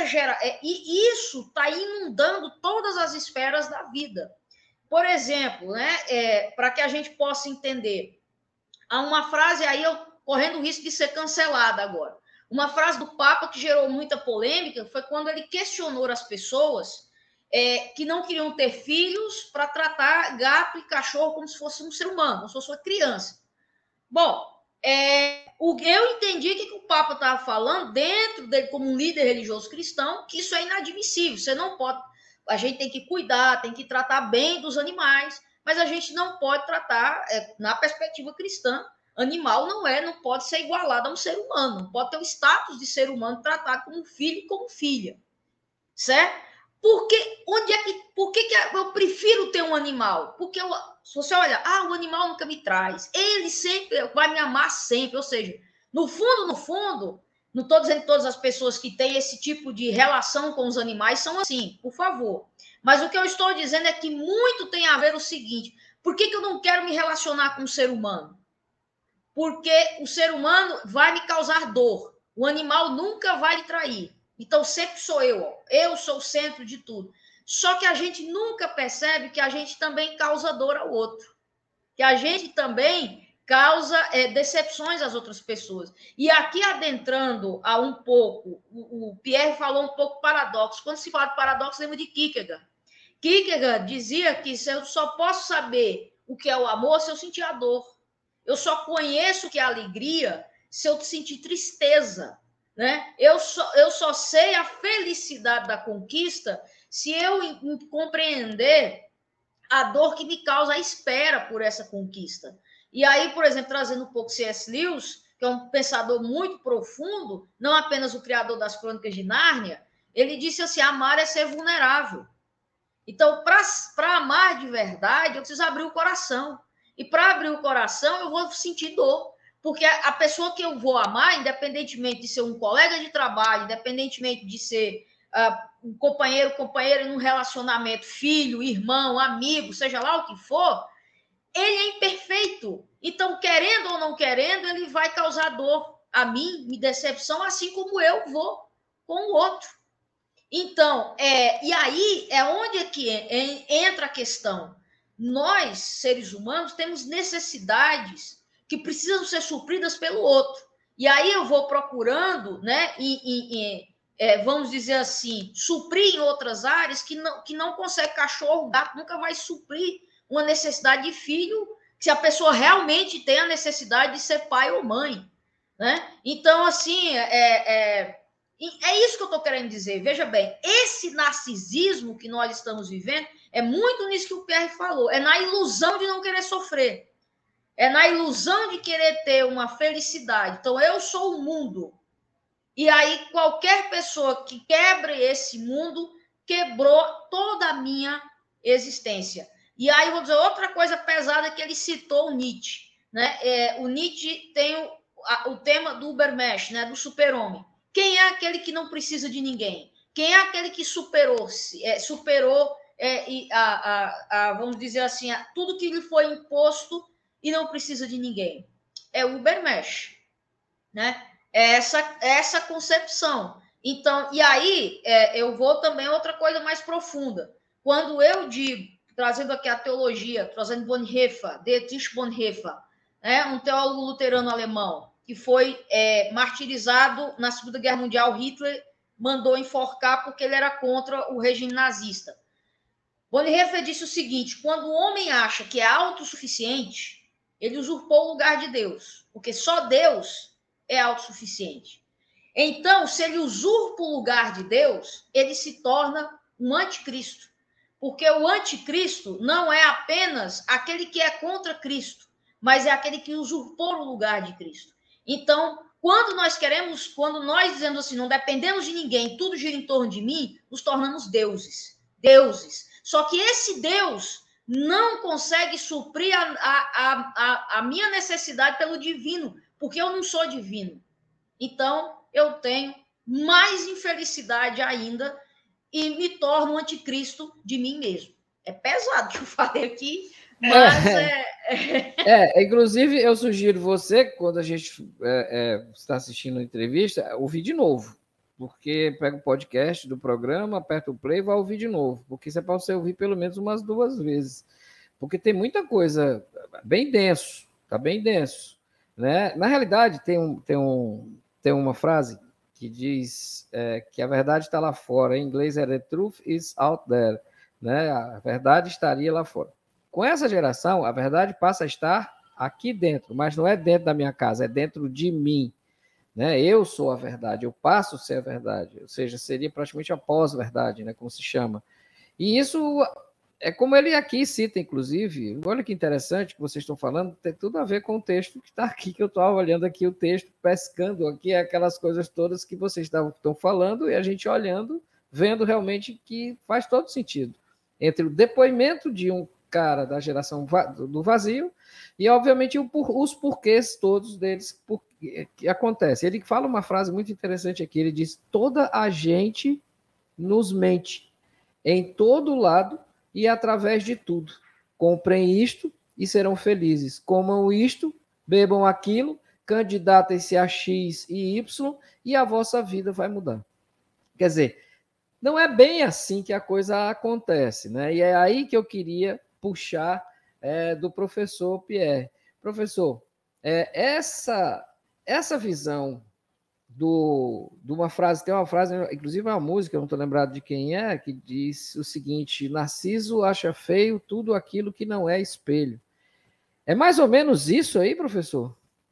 e isso está inundando todas as esferas da vida. Por exemplo, né, para que a gente possa entender, há uma frase aí, eu correndo o risco de ser cancelada agora. Uma frase do Papa que gerou muita polêmica foi quando ele questionou as pessoas que não queriam ter filhos para tratar gato e cachorro como se fosse um ser humano, como se fosse uma criança. Bom, eu entendi que o Papa estava falando, dentro dele, como um líder religioso cristão, que isso é inadmissível. Você não pode. A gente tem que cuidar, tem que tratar bem dos animais, mas a gente não pode tratar, na perspectiva cristã, animal não pode ser igualado a um ser humano, não pode ter o status de ser humano tratado como filho e como filha. Certo? Por que eu prefiro ter um animal? Porque se você olha, o animal nunca me traz, ele sempre vai me amar sempre, ou seja, no fundo, não estou dizendo que todas as pessoas que têm esse tipo de relação com os animais são assim, por favor. Mas o que eu estou dizendo é que muito tem a ver o seguinte, por que eu não quero me relacionar com o ser humano? Porque o ser humano vai me causar dor, o animal nunca vai me trair. Então, sempre sou eu sou o centro de tudo. Só que a gente nunca percebe que a gente também causa dor ao outro, que a gente também causa decepções às outras pessoas. E aqui, adentrando a um pouco, o Pierre falou um pouco paradoxo. Quando se fala de paradoxo, lembra de Kierkegaard. Kierkegaard dizia que eu só posso saber o que é o amor se eu sentir a dor. Eu só conheço o que é alegria se eu sentir tristeza. Né? Eu só sei a felicidade da conquista se eu compreender a dor que me causa a espera por essa conquista. E aí, por exemplo, trazendo um pouco C.S. Lewis, que é um pensador muito profundo, não apenas o criador das Crônicas de Nárnia, ele disse assim, amar é ser vulnerável. Então, para amar de verdade, eu preciso abrir o coração. E para abrir o coração, eu vou sentir dor. Porque a pessoa que eu vou amar, independentemente de ser um colega de trabalho, independentemente de ser um companheira em um relacionamento, filho, irmão, amigo, seja lá o que for, ele é imperfeito. Então, querendo ou não querendo, ele vai causar dor a mim, me decepção, assim como eu vou com o outro. Então, e aí é onde que entra a questão. Nós, seres humanos, temos necessidades que precisam ser supridas pelo outro. E aí eu vou procurando, né, vamos dizer assim, suprir em outras áreas que não consegue. Cachorro, gato, nunca vai suprir uma necessidade de filho, se a pessoa realmente tem a necessidade de ser pai ou mãe. Né? Então, assim, é isso que eu estou querendo dizer. Veja bem, esse narcisismo que nós estamos vivendo é muito nisso que o Pierre falou. É na ilusão de não querer sofrer. É na ilusão de querer ter uma felicidade. Então, eu sou o mundo. E aí, qualquer pessoa que quebre esse mundo, quebrou toda a minha existência. E aí, vou dizer outra coisa pesada que ele citou, o Nietzsche. Né? O Nietzsche tem o tema do Übermensch, né? Do super-homem. Quem é aquele que não precisa de ninguém? Quem é aquele que superou vamos dizer assim, tudo que lhe foi imposto e não precisa de ninguém? É o Übermensch, né? Essa concepção. Então, e aí eu vou também outra coisa mais profunda. Quando eu digo, trazendo aqui a teologia, trazendo Bonhoeffer, Dietrich Bonhoeffer, né, um teólogo luterano alemão, que foi martirizado na Segunda Guerra Mundial. Hitler mandou enforcar porque ele era contra o regime nazista. Bonhoeffer disse o seguinte: quando o homem acha que é autossuficiente, ele usurpou o lugar de Deus, porque só Deus é autossuficiente. Então, se ele usurpa o lugar de Deus, ele se torna um anticristo, porque o anticristo não é apenas aquele que é contra Cristo, mas é aquele que usurpou o lugar de Cristo. Então, quando nós dizemos assim, não dependemos de ninguém, tudo gira em torno de mim, nos tornamos deuses. Só que esse Deus não consegue suprir a minha necessidade pelo divino, porque eu não sou divino. Então, eu tenho mais infelicidade ainda e me torno um anticristo de mim mesmo. É pesado o que eu falei aqui, mas inclusive, eu sugiro você, quando a gente está assistindo a entrevista, ouvir de novo. porque pega o podcast do programa, aperta o play e vai ouvir de novo, porque isso é para você ouvir pelo menos umas 2 vezes, porque tem muita coisa bem denso, tá bem denso, né? Na realidade, tem uma frase que diz que a verdade está lá fora, em inglês é "The truth is out there", né? A verdade estaria lá fora. Com essa geração, a verdade passa a estar aqui dentro, mas não é dentro da minha casa, é dentro de mim, né? Eu sou a verdade, eu passo a ser a verdade, ou seja, seria praticamente a pós-verdade, né? Como se chama. E isso é como ele aqui cita, inclusive, olha que interessante que vocês estão falando, tem tudo a ver com o texto que está aqui, que eu estou olhando aqui o texto, pescando aqui aquelas coisas todas que vocês estão falando e a gente olhando, vendo realmente que faz todo sentido. Entre o depoimento de um cara da geração do vazio e, obviamente, os porquês todos deles que acontece. Ele fala uma frase muito interessante aqui, ele diz: toda a gente nos mente, em todo lado e através de tudo. Comprem isto e serão felizes. Comam isto, bebam aquilo, candidatem-se a X e Y e a vossa vida vai mudar. Quer dizer, não é bem assim que a coisa acontece, né? E é aí que eu queria puxar do professor Pierre. Professor, essa visão de uma frase, tem uma frase, inclusive uma música, eu não estou lembrado de quem é, que diz o seguinte: Narciso acha feio tudo aquilo que não é espelho. É mais ou menos isso aí, professor?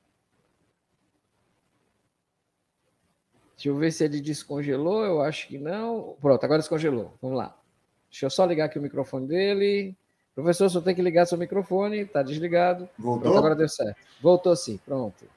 Deixa eu ver se ele descongelou, eu acho que não. Pronto, agora descongelou. Vamos lá. Deixa eu só ligar aqui o microfone dele. Professor, só tem que ligar seu microfone, está desligado. Voltou? Pronto, agora deu certo. Voltou sim, pronto.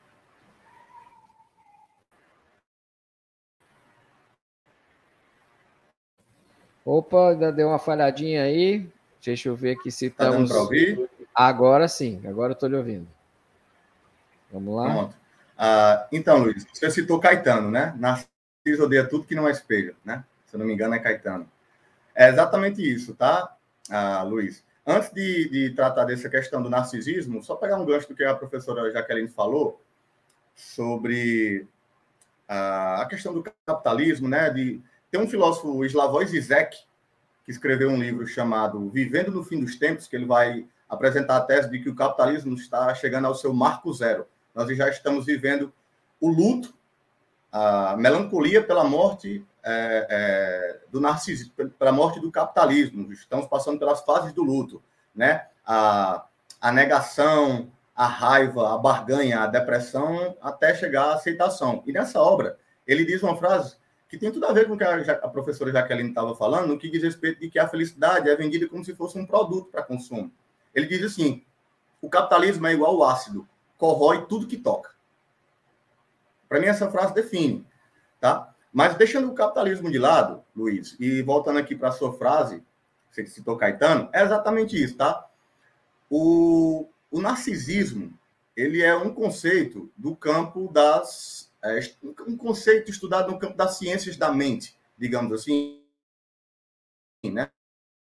Opa, ainda deu uma falhadinha aí. Deixa eu ver aqui se Tá estamos... dando para ouvir? Agora sim, agora eu estou lhe ouvindo. Vamos lá. Pronto. Então, Luiz, você citou Caetano, né? Narciso odeia tudo que não é espelho, né? Se eu não me engano, é Caetano. É exatamente isso, tá, Luiz? Antes de tratar dessa questão do narcisismo, só pegar um gancho do que a professora Jaqueline falou sobre a questão do capitalismo, né? Tem um filósofo, Slavoj Žižek, que escreveu um livro chamado Vivendo no Fim dos Tempos, que ele vai apresentar a tese de que o capitalismo está chegando ao seu marco zero. Nós já estamos vivendo o luto, a melancolia pela morte do narcisismo, pela morte do capitalismo. Estamos passando pelas fases do luto, né? A negação, a raiva, a barganha, a depressão, até chegar à aceitação. E nessa obra, ele diz uma frase que tem tudo a ver com o que a professora Jaqueline estava falando, no que diz respeito de que a felicidade é vendida como se fosse um produto para consumo. Ele diz assim: o capitalismo é igual ao ácido, corrói tudo que toca. Para mim, essa frase define, tá? Mas deixando o capitalismo de lado, Luiz, e voltando aqui para a sua frase, você citou Caetano, é exatamente isso, tá? O narcisismo, ele é um conceito do campo um conceito estudado no campo das ciências da mente, digamos assim, né?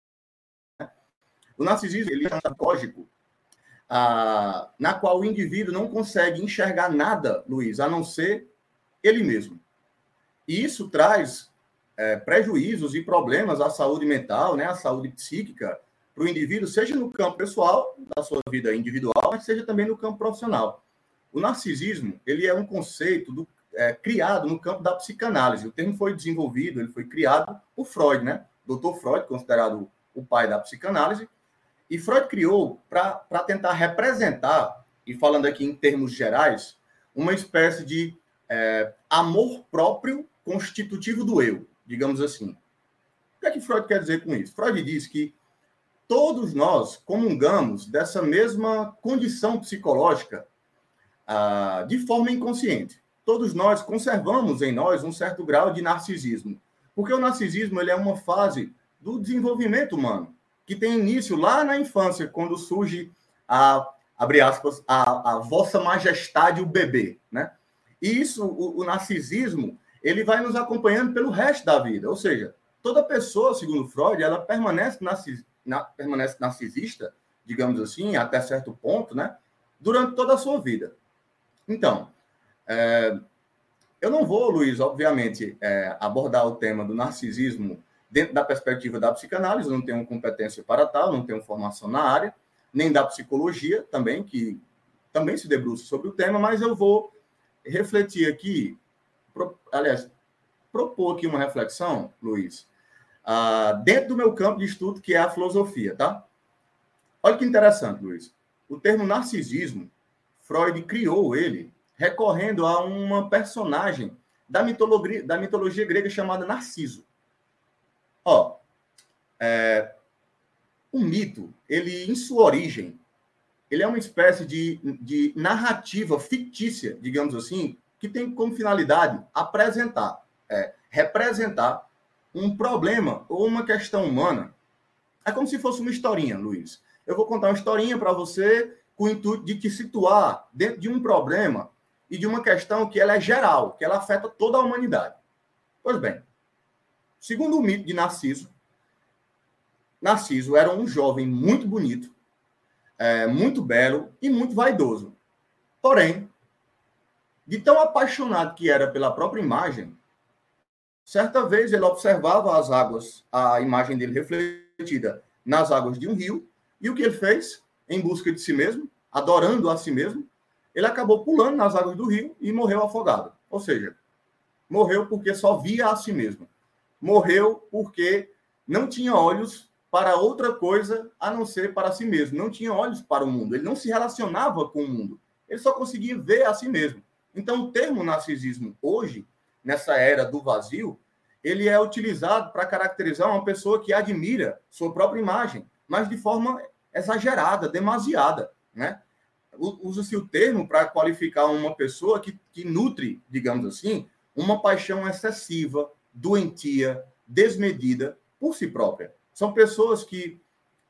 O narcisismo, ele é um psicólogo, na qual o indivíduo não consegue enxergar nada, Luiz, a não ser ele mesmo. E isso traz prejuízos e problemas à saúde mental, né, à saúde psíquica, para o indivíduo, seja no campo pessoal, da sua vida individual, mas seja também no campo profissional. O narcisismo, ele é um conceito criado no campo da psicanálise. O termo foi desenvolvido, ele foi criado por Freud, né? Dr. Freud, considerado o pai da psicanálise, e Freud criou para tentar representar, e falando aqui em termos gerais, uma espécie de amor próprio constitutivo do eu, digamos assim. O que é que Freud quer dizer com isso? Freud diz que todos nós comungamos dessa mesma condição psicológica de forma inconsciente. Todos nós conservamos em nós um certo grau de narcisismo, porque o narcisismo ele é uma fase do desenvolvimento humano, que tem início lá na infância, quando surge abre aspas, a vossa majestade, o bebê, né? E isso, o narcisismo, ele vai nos acompanhando pelo resto da vida, ou seja, toda pessoa, segundo Freud, ela permanece narcisista, digamos assim, até certo ponto, né? Durante toda a sua vida. Então, Eu não vou, Luiz, obviamente, abordar o tema do narcisismo dentro da perspectiva da psicanálise, eu não tenho competência para tal, não tenho formação na área, nem da psicologia também, que também se debruça sobre o tema, mas eu vou refletir aqui, propor aqui uma reflexão, Luiz, dentro do meu campo de estudo, que é a filosofia, tá? Olha que interessante, Luiz. O termo narcisismo, Freud criou ele recorrendo a uma personagem da mitologia grega chamada Narciso. O mito, ele, em sua origem, ele é uma espécie de narrativa fictícia, digamos assim, que tem como finalidade representar um problema ou uma questão humana. É como se fosse uma historinha, Luiz. Eu vou contar uma historinha para você com o intuito de te situar dentro de um problema e de uma questão que ela é geral, que ela afeta toda a humanidade. Pois bem, segundo o mito de Narciso, Narciso era um jovem muito bonito, muito belo e muito vaidoso. Porém, de tão apaixonado que era pela própria imagem, certa vez ele observava as águas, a imagem dele refletida nas águas de um rio, e o que ele fez? Em busca de si mesmo, adorando a si mesmo, ele acabou pulando nas águas do rio e morreu afogado. Ou seja, morreu porque só via a si mesmo. Morreu porque não tinha olhos para outra coisa a não ser para si mesmo. Não tinha olhos para o mundo. Ele não se relacionava com o mundo. Ele só conseguia ver a si mesmo. Então, o termo narcisismo hoje, nessa era do vazio, ele é utilizado para caracterizar uma pessoa que admira sua própria imagem, mas de forma exagerada, demasiada, né? Usa-se o termo para qualificar uma pessoa que nutre, digamos assim, uma paixão excessiva, doentia, desmedida por si própria. São pessoas que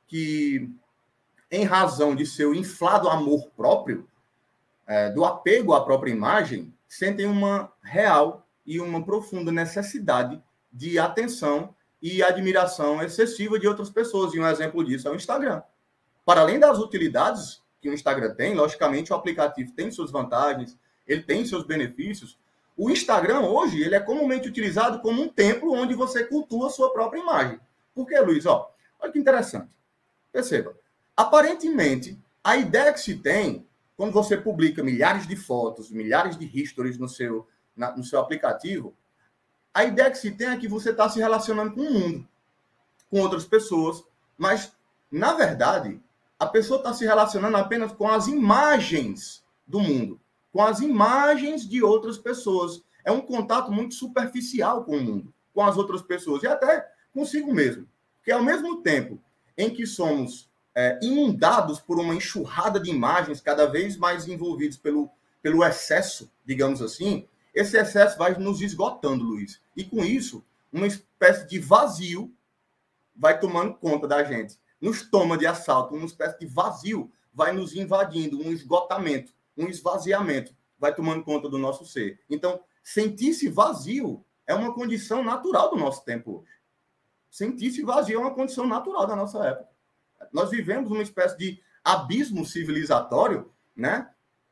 em razão de seu inflado amor próprio, do apego à própria imagem, sentem uma real e uma profunda necessidade de atenção e admiração excessiva de outras pessoas. E um exemplo disso é o Instagram. Para além das utilidades que o Instagram tem, logicamente o aplicativo tem suas vantagens, ele tem seus benefícios. O Instagram hoje ele é comumente utilizado como um templo onde você cultua a sua própria imagem. Por quê, Luiz? Olha que interessante. Perceba. Aparentemente, a ideia que se tem, quando você publica milhares de fotos, milhares de histories no seu aplicativo, a ideia que se tem é que você está se relacionando com o mundo, com outras pessoas, mas, na verdade, a pessoa está se relacionando apenas com as imagens do mundo, com as imagens de outras pessoas. É um contato muito superficial com o mundo, com as outras pessoas e até consigo mesmo. Porque ao mesmo tempo em que somos inundados por uma enxurrada de imagens cada vez mais envolvidos pelo excesso, digamos assim, esse excesso vai nos esgotando, Luiz. E com isso, uma espécie de vazio vai tomando conta da gente. Nos toma de assalto, uma espécie de vazio vai nos invadindo, um esgotamento, um esvaziamento vai tomando conta do nosso ser. Então, sentir-se vazio é uma condição natural do nosso tempo hoje. Sentir-se vazio é uma condição natural da nossa época. Nós vivemos uma espécie de abismo civilizatório, né?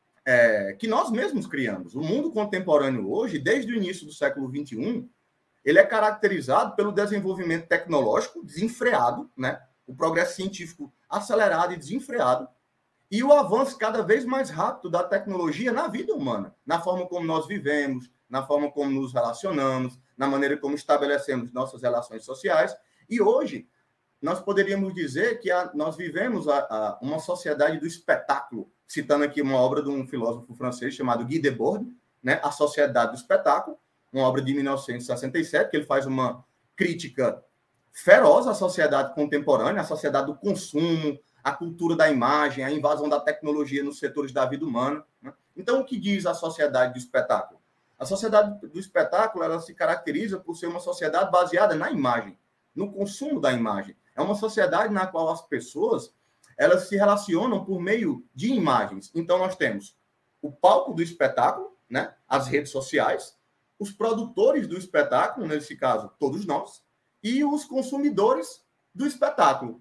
Que nós mesmos criamos. O mundo contemporâneo hoje, desde o início do século XXI, ele é caracterizado pelo desenvolvimento tecnológico desenfreado, né? O progresso científico acelerado e desenfreado, e o avanço cada vez mais rápido da tecnologia na vida humana, na forma como nós vivemos, na forma como nos relacionamos, na maneira como estabelecemos nossas relações sociais. E hoje, nós poderíamos dizer que nós vivemos uma sociedade do espetáculo, citando aqui uma obra de um filósofo francês chamado Guy Debord, né? A Sociedade do Espetáculo, uma obra de 1967, que ele faz uma crítica feroz à sociedade contemporânea, à sociedade do consumo, à cultura da imagem, à invasão da tecnologia nos setores da vida humana, né? Então, o que diz a sociedade do espetáculo? A sociedade do espetáculo, ela se caracteriza por ser uma sociedade baseada na imagem, no consumo da imagem. É uma sociedade na qual as pessoas elas se relacionam por meio de imagens. Então, nós temos o palco do espetáculo, né? As redes sociais, os produtores do espetáculo, nesse caso, todos nós, e os consumidores do espetáculo,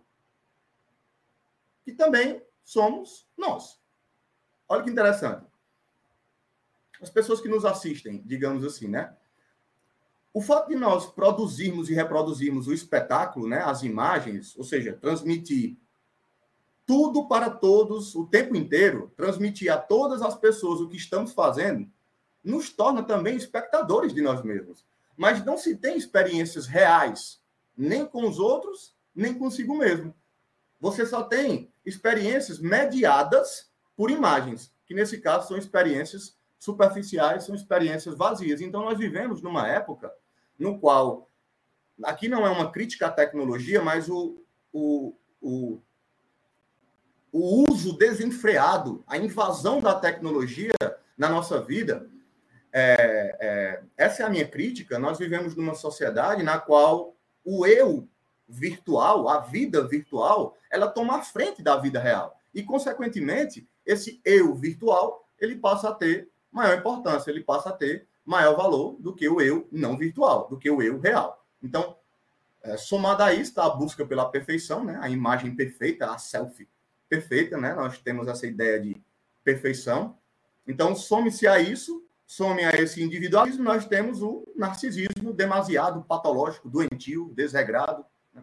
que também somos nós. Olha que interessante. as pessoas que nos assistem, digamos assim, né? O fato de nós produzirmos e reproduzirmos o espetáculo, né, as imagens, ou seja, transmitir tudo para todos o tempo inteiro, transmitir a todas as pessoas o que estamos fazendo, nos torna também espectadores de nós mesmos. Mas não se tem experiências reais, nem com os outros, nem consigo mesmo. Você só tem experiências mediadas por imagens, que nesse caso são experiências superficiais, são experiências vazias. Então nós vivemos numa época no qual, aqui não é uma crítica à tecnologia, mas o uso desenfreado, a invasão da tecnologia na nossa vida, essa é a minha crítica. Nós vivemos numa sociedade na qual o eu virtual, a vida virtual, ela toma a frente da vida real. E, consequentemente, esse eu virtual, ele passa a ter maior importância, ele passa a ter maior valor do que o eu não virtual, do que o eu real. Então, somado a isso, está a busca pela perfeição, né? A imagem perfeita, a selfie perfeita, né? Nós temos essa ideia de perfeição. Então, some-se a isso, some a esse individualismo, nós temos o narcisismo demasiado patológico, doentio, desregrado. Né?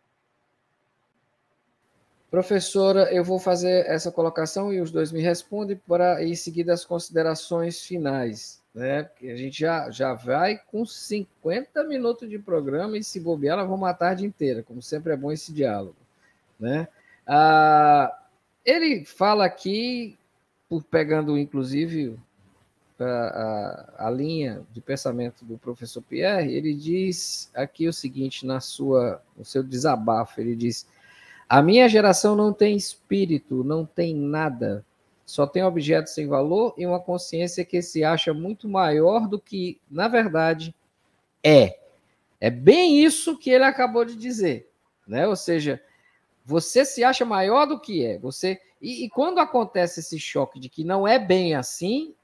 Professora, eu vou fazer essa colocação e os dois me respondem para em seguida as considerações finais, né? Porque a gente já vai com 50 minutos de programa e se bobear, nós vamos a tarde inteira, como sempre é bom esse diálogo, né? Ele fala aqui, pegando inclusive a linha de pensamento do professor Pierre, ele diz aqui o seguinte, no seu desabafo, ele diz: a minha geração não tem espírito, não tem nada, só tem objetos sem valor e uma consciência que se acha muito maior do que, na verdade, é. É bem isso que ele acabou de dizer, né? Ou seja, você se acha maior do que é. E quando acontece esse choque de que não é bem assim,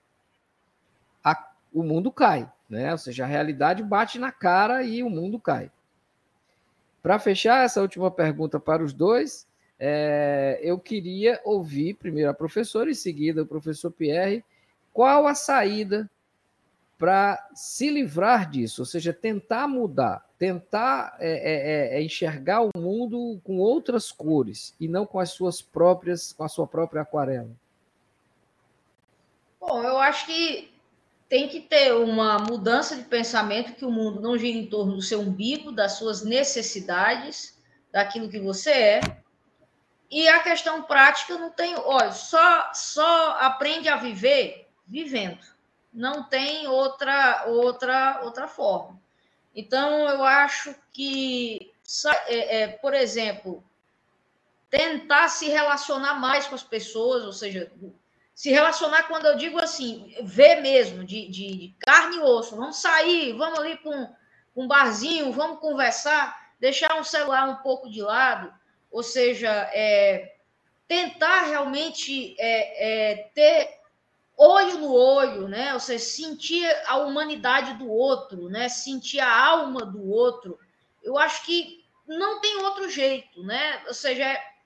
o mundo cai, né? Ou seja, a realidade bate na cara e o mundo cai. Para fechar essa última pergunta para os dois, eu queria ouvir primeiro a professora e em seguida o professor Pierre, qual a saída para se livrar disso, ou seja, tentar mudar, tentar enxergar o mundo com outras cores e não com a sua própria aquarela. Bom, eu acho que tem que ter uma mudança de pensamento, que o mundo não gira em torno do seu umbigo, das suas necessidades, daquilo que você é. E a questão prática não tem... Olha, só aprende a viver vivendo. Não tem outra forma. Então, eu acho que, por exemplo, tentar se relacionar mais com as pessoas, ou seja... Se relacionar, quando eu digo assim, ver mesmo, de carne e osso, vamos sair, vamos ali para um barzinho, vamos conversar, deixar um celular um pouco de lado, ou seja, tentar realmente ter olho no olho, né? Ou seja, sentir a humanidade do outro, né? Sentir a alma do outro. Eu acho que não tem outro jeito, né? Ou seja,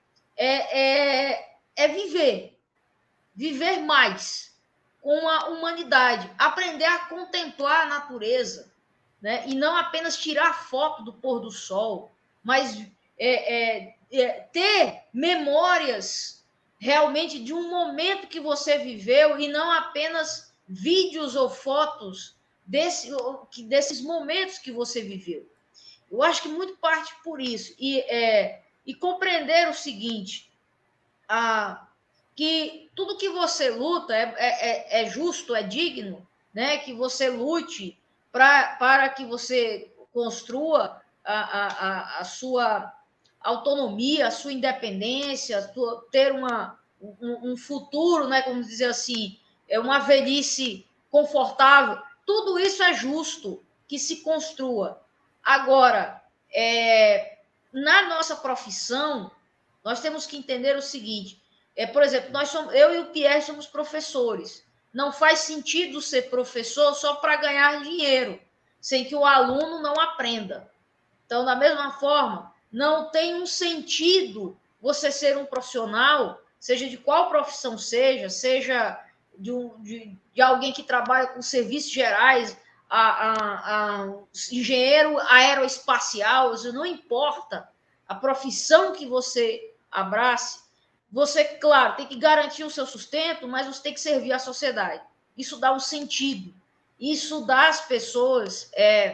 viver mais com a humanidade, aprender a contemplar a natureza, né? E não apenas tirar foto do pôr do sol, mas ter memórias realmente de um momento que você viveu e não apenas vídeos ou fotos desses momentos que você viveu. Eu acho que muito parte por isso. E compreender o seguinte, que tudo que você luta é justo, é digno, né? Que você lute para que você construa a sua autonomia, a sua independência, ter um futuro, né? Como dizer assim, uma velhice confortável. Tudo isso é justo que se construa. Agora, na nossa profissão, nós temos que entender o seguinte: por exemplo, eu e o Pierre somos professores. Não faz sentido ser professor só para ganhar dinheiro, sem que o aluno não aprenda. Então, da mesma forma, não tem um sentido você ser um profissional, seja de qual profissão seja de alguém que trabalha com serviços gerais, a engenheiro aeroespacial, não importa a profissão que você abrace, você, claro, tem que garantir o seu sustento, mas você tem que servir à sociedade. Isso dá um sentido. Isso dá às pessoas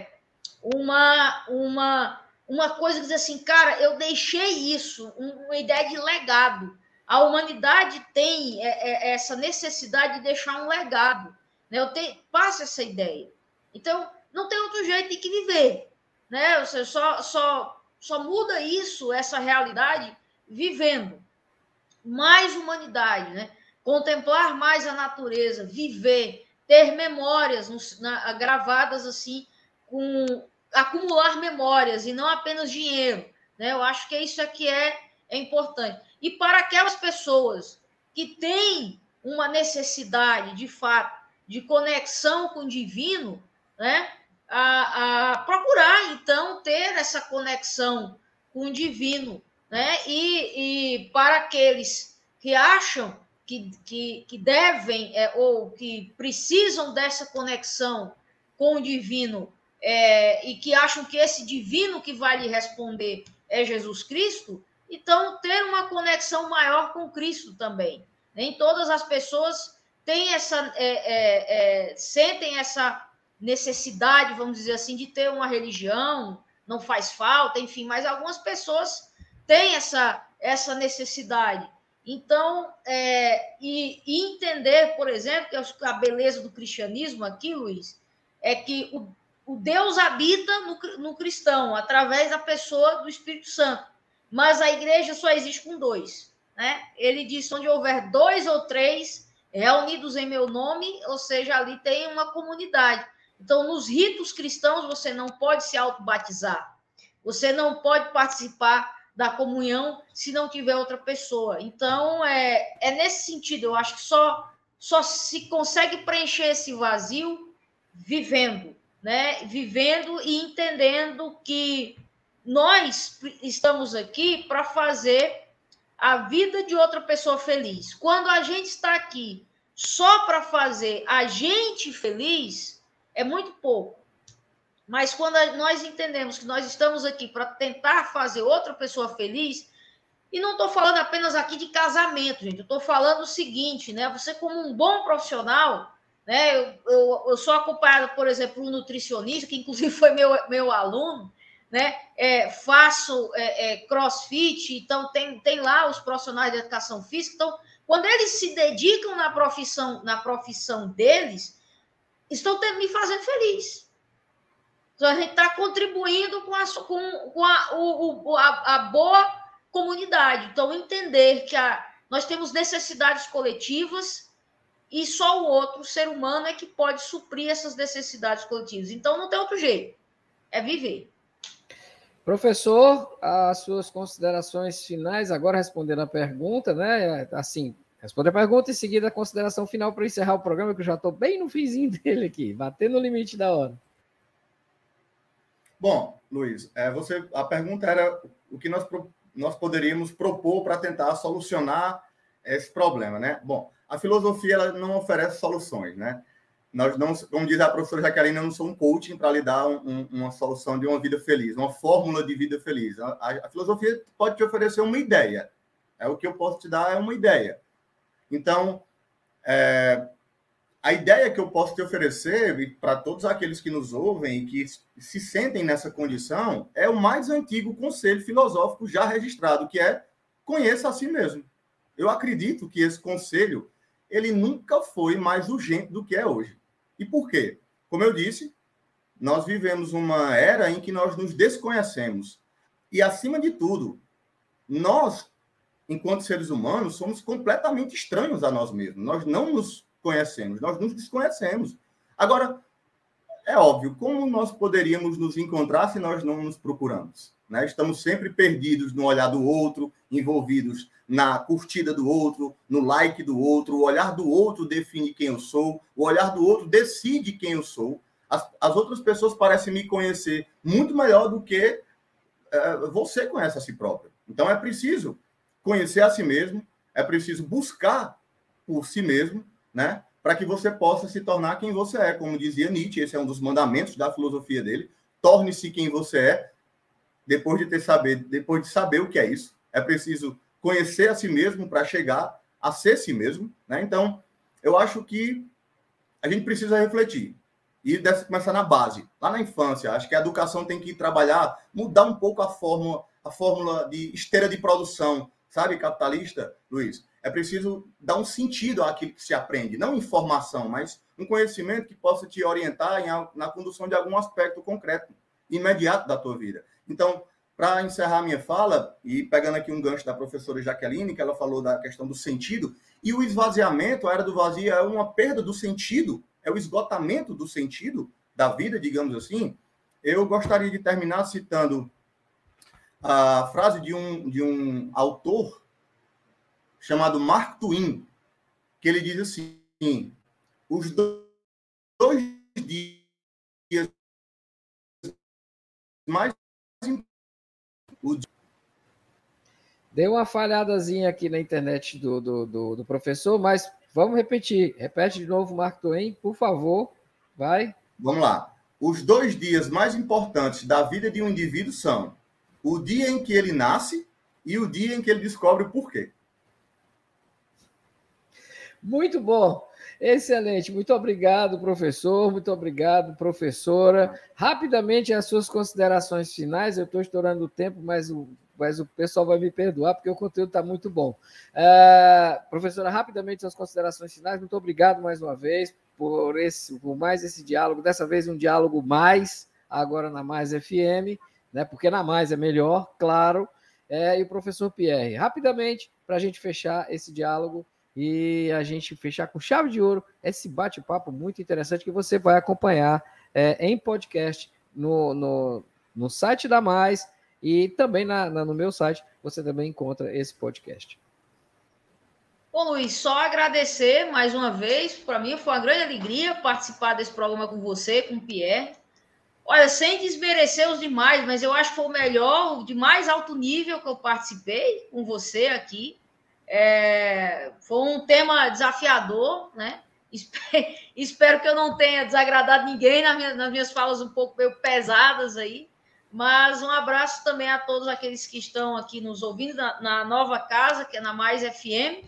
uma coisa que diz assim, cara, eu deixei isso, uma ideia de legado. A humanidade tem essa necessidade de deixar um legado. Né? Passa essa ideia. Então, não tem outro jeito, tem que viver. Né? Você só muda isso, essa realidade, vivendo. Mais humanidade, né? Contemplar mais a natureza, viver, ter memórias gravadas assim, acumular memórias e não apenas dinheiro. Né? Eu acho que isso aqui é importante. E para aquelas pessoas que têm uma necessidade, de fato, de conexão com o divino, né? A procurar, então, ter essa conexão com o divino, né? E para aqueles que acham que devem ou que precisam dessa conexão com o divino e que acham que esse divino que vai lhe responder é Jesus Cristo, então ter uma conexão maior com Cristo também. Nem todas as pessoas têm sentem essa necessidade, vamos dizer assim, de ter uma religião, não faz falta, enfim, mas algumas pessoas têm essa necessidade. Então, e entender, por exemplo, que a beleza do cristianismo aqui, Luiz, é que o Deus habita no cristão, através da pessoa do Espírito Santo, mas a igreja só existe com 2. Né? Ele diz, onde houver 2 ou 3 reunidos em meu nome, ou seja, ali tem uma comunidade. Então, nos ritos cristãos, você não pode se autobatizar. Você não pode participar da comunhão se não tiver outra pessoa. Então, é nesse sentido, eu acho que só se consegue preencher esse vazio vivendo, né? Vivendo e entendendo que nós estamos aqui para fazer a vida de outra pessoa feliz. Quando a gente está aqui só para fazer a gente feliz, é muito pouco. Mas quando nós entendemos que nós estamos aqui para tentar fazer outra pessoa feliz, e não estou falando apenas aqui de casamento, gente, eu estou falando o seguinte, né? Você como um bom profissional, né? Eu sou acompanhada, por exemplo, um nutricionista, que inclusive foi meu aluno, né? Faço crossfit, então tem lá os profissionais de educação física, então quando eles se dedicam na profissão deles, estão me fazendo feliz. Então, a gente está contribuindo com a boa comunidade. Então, entender que nós temos necessidades coletivas e só o outro ser humano é que pode suprir essas necessidades coletivas. Então, não tem outro jeito. É viver. Professor, as suas considerações finais, agora respondendo a pergunta, né? Assim, responde a pergunta e em seguida a consideração final para encerrar o programa, que eu já estou bem no finzinho dele aqui, batendo no limite da hora. Bom, Luiz, a pergunta era o que nós poderíamos propor para tentar solucionar esse problema, né? Bom, a filosofia ela não oferece soluções, né? Nós não, como diz a professora Jaqueline, eu não sou um coaching para lhe dar uma solução de uma vida feliz, uma fórmula de vida feliz. A filosofia pode te oferecer uma ideia. O que eu posso te dar é uma ideia. Então, a ideia que eu posso te oferecer para todos aqueles que nos ouvem e que se sentem nessa condição é o mais antigo conselho filosófico já registrado, que é conheça a si mesmo. Eu acredito que esse conselho ele nunca foi mais urgente do que é hoje. E por quê? Como eu disse, nós vivemos uma era em que nós nos desconhecemos. E, acima de tudo, nós, enquanto seres humanos, somos completamente estranhos a nós mesmos. Nós não nos conhecemos, nós nos desconhecemos. Agora, é óbvio, como nós poderíamos nos encontrar se nós não nos procuramos? Né? Estamos sempre perdidos no olhar do outro, envolvidos na curtida do outro, no like do outro. O olhar do outro define quem eu sou, o olhar do outro decide quem eu sou. As outras pessoas parecem me conhecer muito melhor do que você conhece a si próprio. Então, é preciso conhecer a si mesmo, é preciso buscar por si mesmo, né? para que você possa se tornar quem você é. Como dizia Nietzsche, esse é um dos mandamentos da filosofia dele, torne-se quem você é, depois de saber o que é isso. É preciso conhecer a si mesmo para chegar a ser si mesmo, né? Então, eu acho que a gente precisa refletir e deve começar na base, lá na infância. Acho que a educação tem que trabalhar, mudar um pouco a fórmula de esteira de produção, sabe, capitalista, Luiz? É preciso dar um sentido àquilo que se aprende, não informação, mas um conhecimento que possa te orientar na condução de algum aspecto concreto, imediato da tua vida. Então, para encerrar minha fala, e pegando aqui um gancho da professora Jaqueline, que ela falou da questão do sentido, e o esvaziamento, a era do vazio, é uma perda do sentido, é o esgotamento do sentido da vida, digamos assim. Eu gostaria de terminar citando a frase de um autor chamado Mark Twain, que ele diz assim: os 2 dias mais Deu uma falhadazinha aqui na internet do professor, mas vamos repetir. Repete de novo, Mark Twain, por favor. Vai. Vamos lá. Os 2 dias mais importantes da vida de um indivíduo são o dia em que ele nasce e o dia em que ele descobre o porquê. Muito bom. Excelente. Muito obrigado, professor. Muito obrigado, professora. Rapidamente, as suas considerações finais. Eu estou estourando o tempo, mas o pessoal vai me perdoar, porque o conteúdo está muito bom. Professora, rapidamente, suas considerações finais. Muito obrigado mais uma vez por mais esse diálogo. Dessa vez, um diálogo mais, agora na Mais FM, né? Porque na Mais é melhor, claro. E o professor Pierre. Rapidamente, para a gente fechar esse diálogo e a gente fechar com chave de ouro esse bate-papo muito interessante que você vai acompanhar em podcast no site da Mais e também no meu site você também encontra esse podcast. Bom, Luiz, só agradecer mais uma vez. Para mim foi uma grande alegria participar desse programa com você, com o Pierre. Olha, sem desmerecer os demais, mas eu acho que foi o melhor, o de mais alto nível que eu participei com você aqui. Foi um tema desafiador, né? Espero que eu não tenha desagradado ninguém nas minhas falas um pouco meio pesadas aí, mas um abraço também a todos aqueles que estão aqui nos ouvindo na nova casa, que é na Mais FM,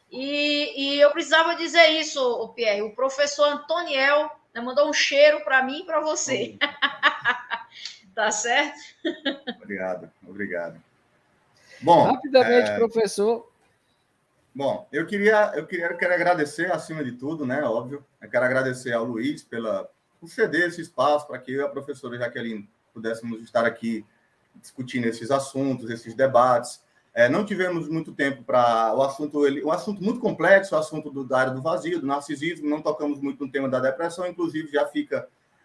e eu precisava dizer isso, Pierre, o professor Antoniel, né, mandou um cheiro para mim e para você. Tá certo? Obrigado. Bom, rapidamente, professor. Bom, eu quero agradecer, acima de tudo, né, óbvio, eu quero agradecer ao Luiz por ceder esse espaço para que eu e a professora Jaqueline pudéssemos estar aqui discutindo esses assuntos, esses debates. Não tivemos muito tempo para um assunto muito complexo, o assunto da área do vazio, do narcisismo, não tocamos muito no tema da depressão, inclusive já fica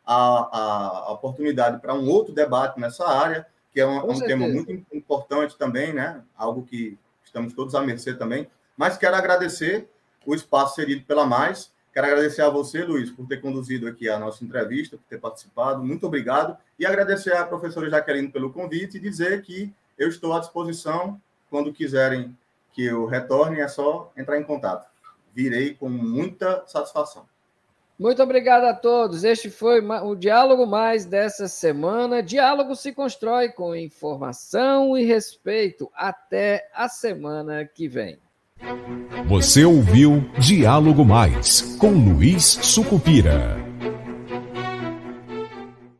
a oportunidade para um outro debate nessa área, que é um tema muito importante também, né, algo que estamos todos à mercê também. Mas quero agradecer o espaço cedido pela Mais. Quero agradecer a você, Luiz, por ter conduzido aqui a nossa entrevista, por ter participado. Muito obrigado. E agradecer à professora Jaqueline pelo convite e dizer que eu estou à disposição. Quando quiserem que eu retorne, é só entrar em contato. Virei com muita satisfação. Muito obrigado a todos. Este foi o Diálogo Mais dessa semana. Diálogo se constrói com informação e respeito. Até a semana que vem. Você ouviu Diálogo Mais, com Luiz Sucupira.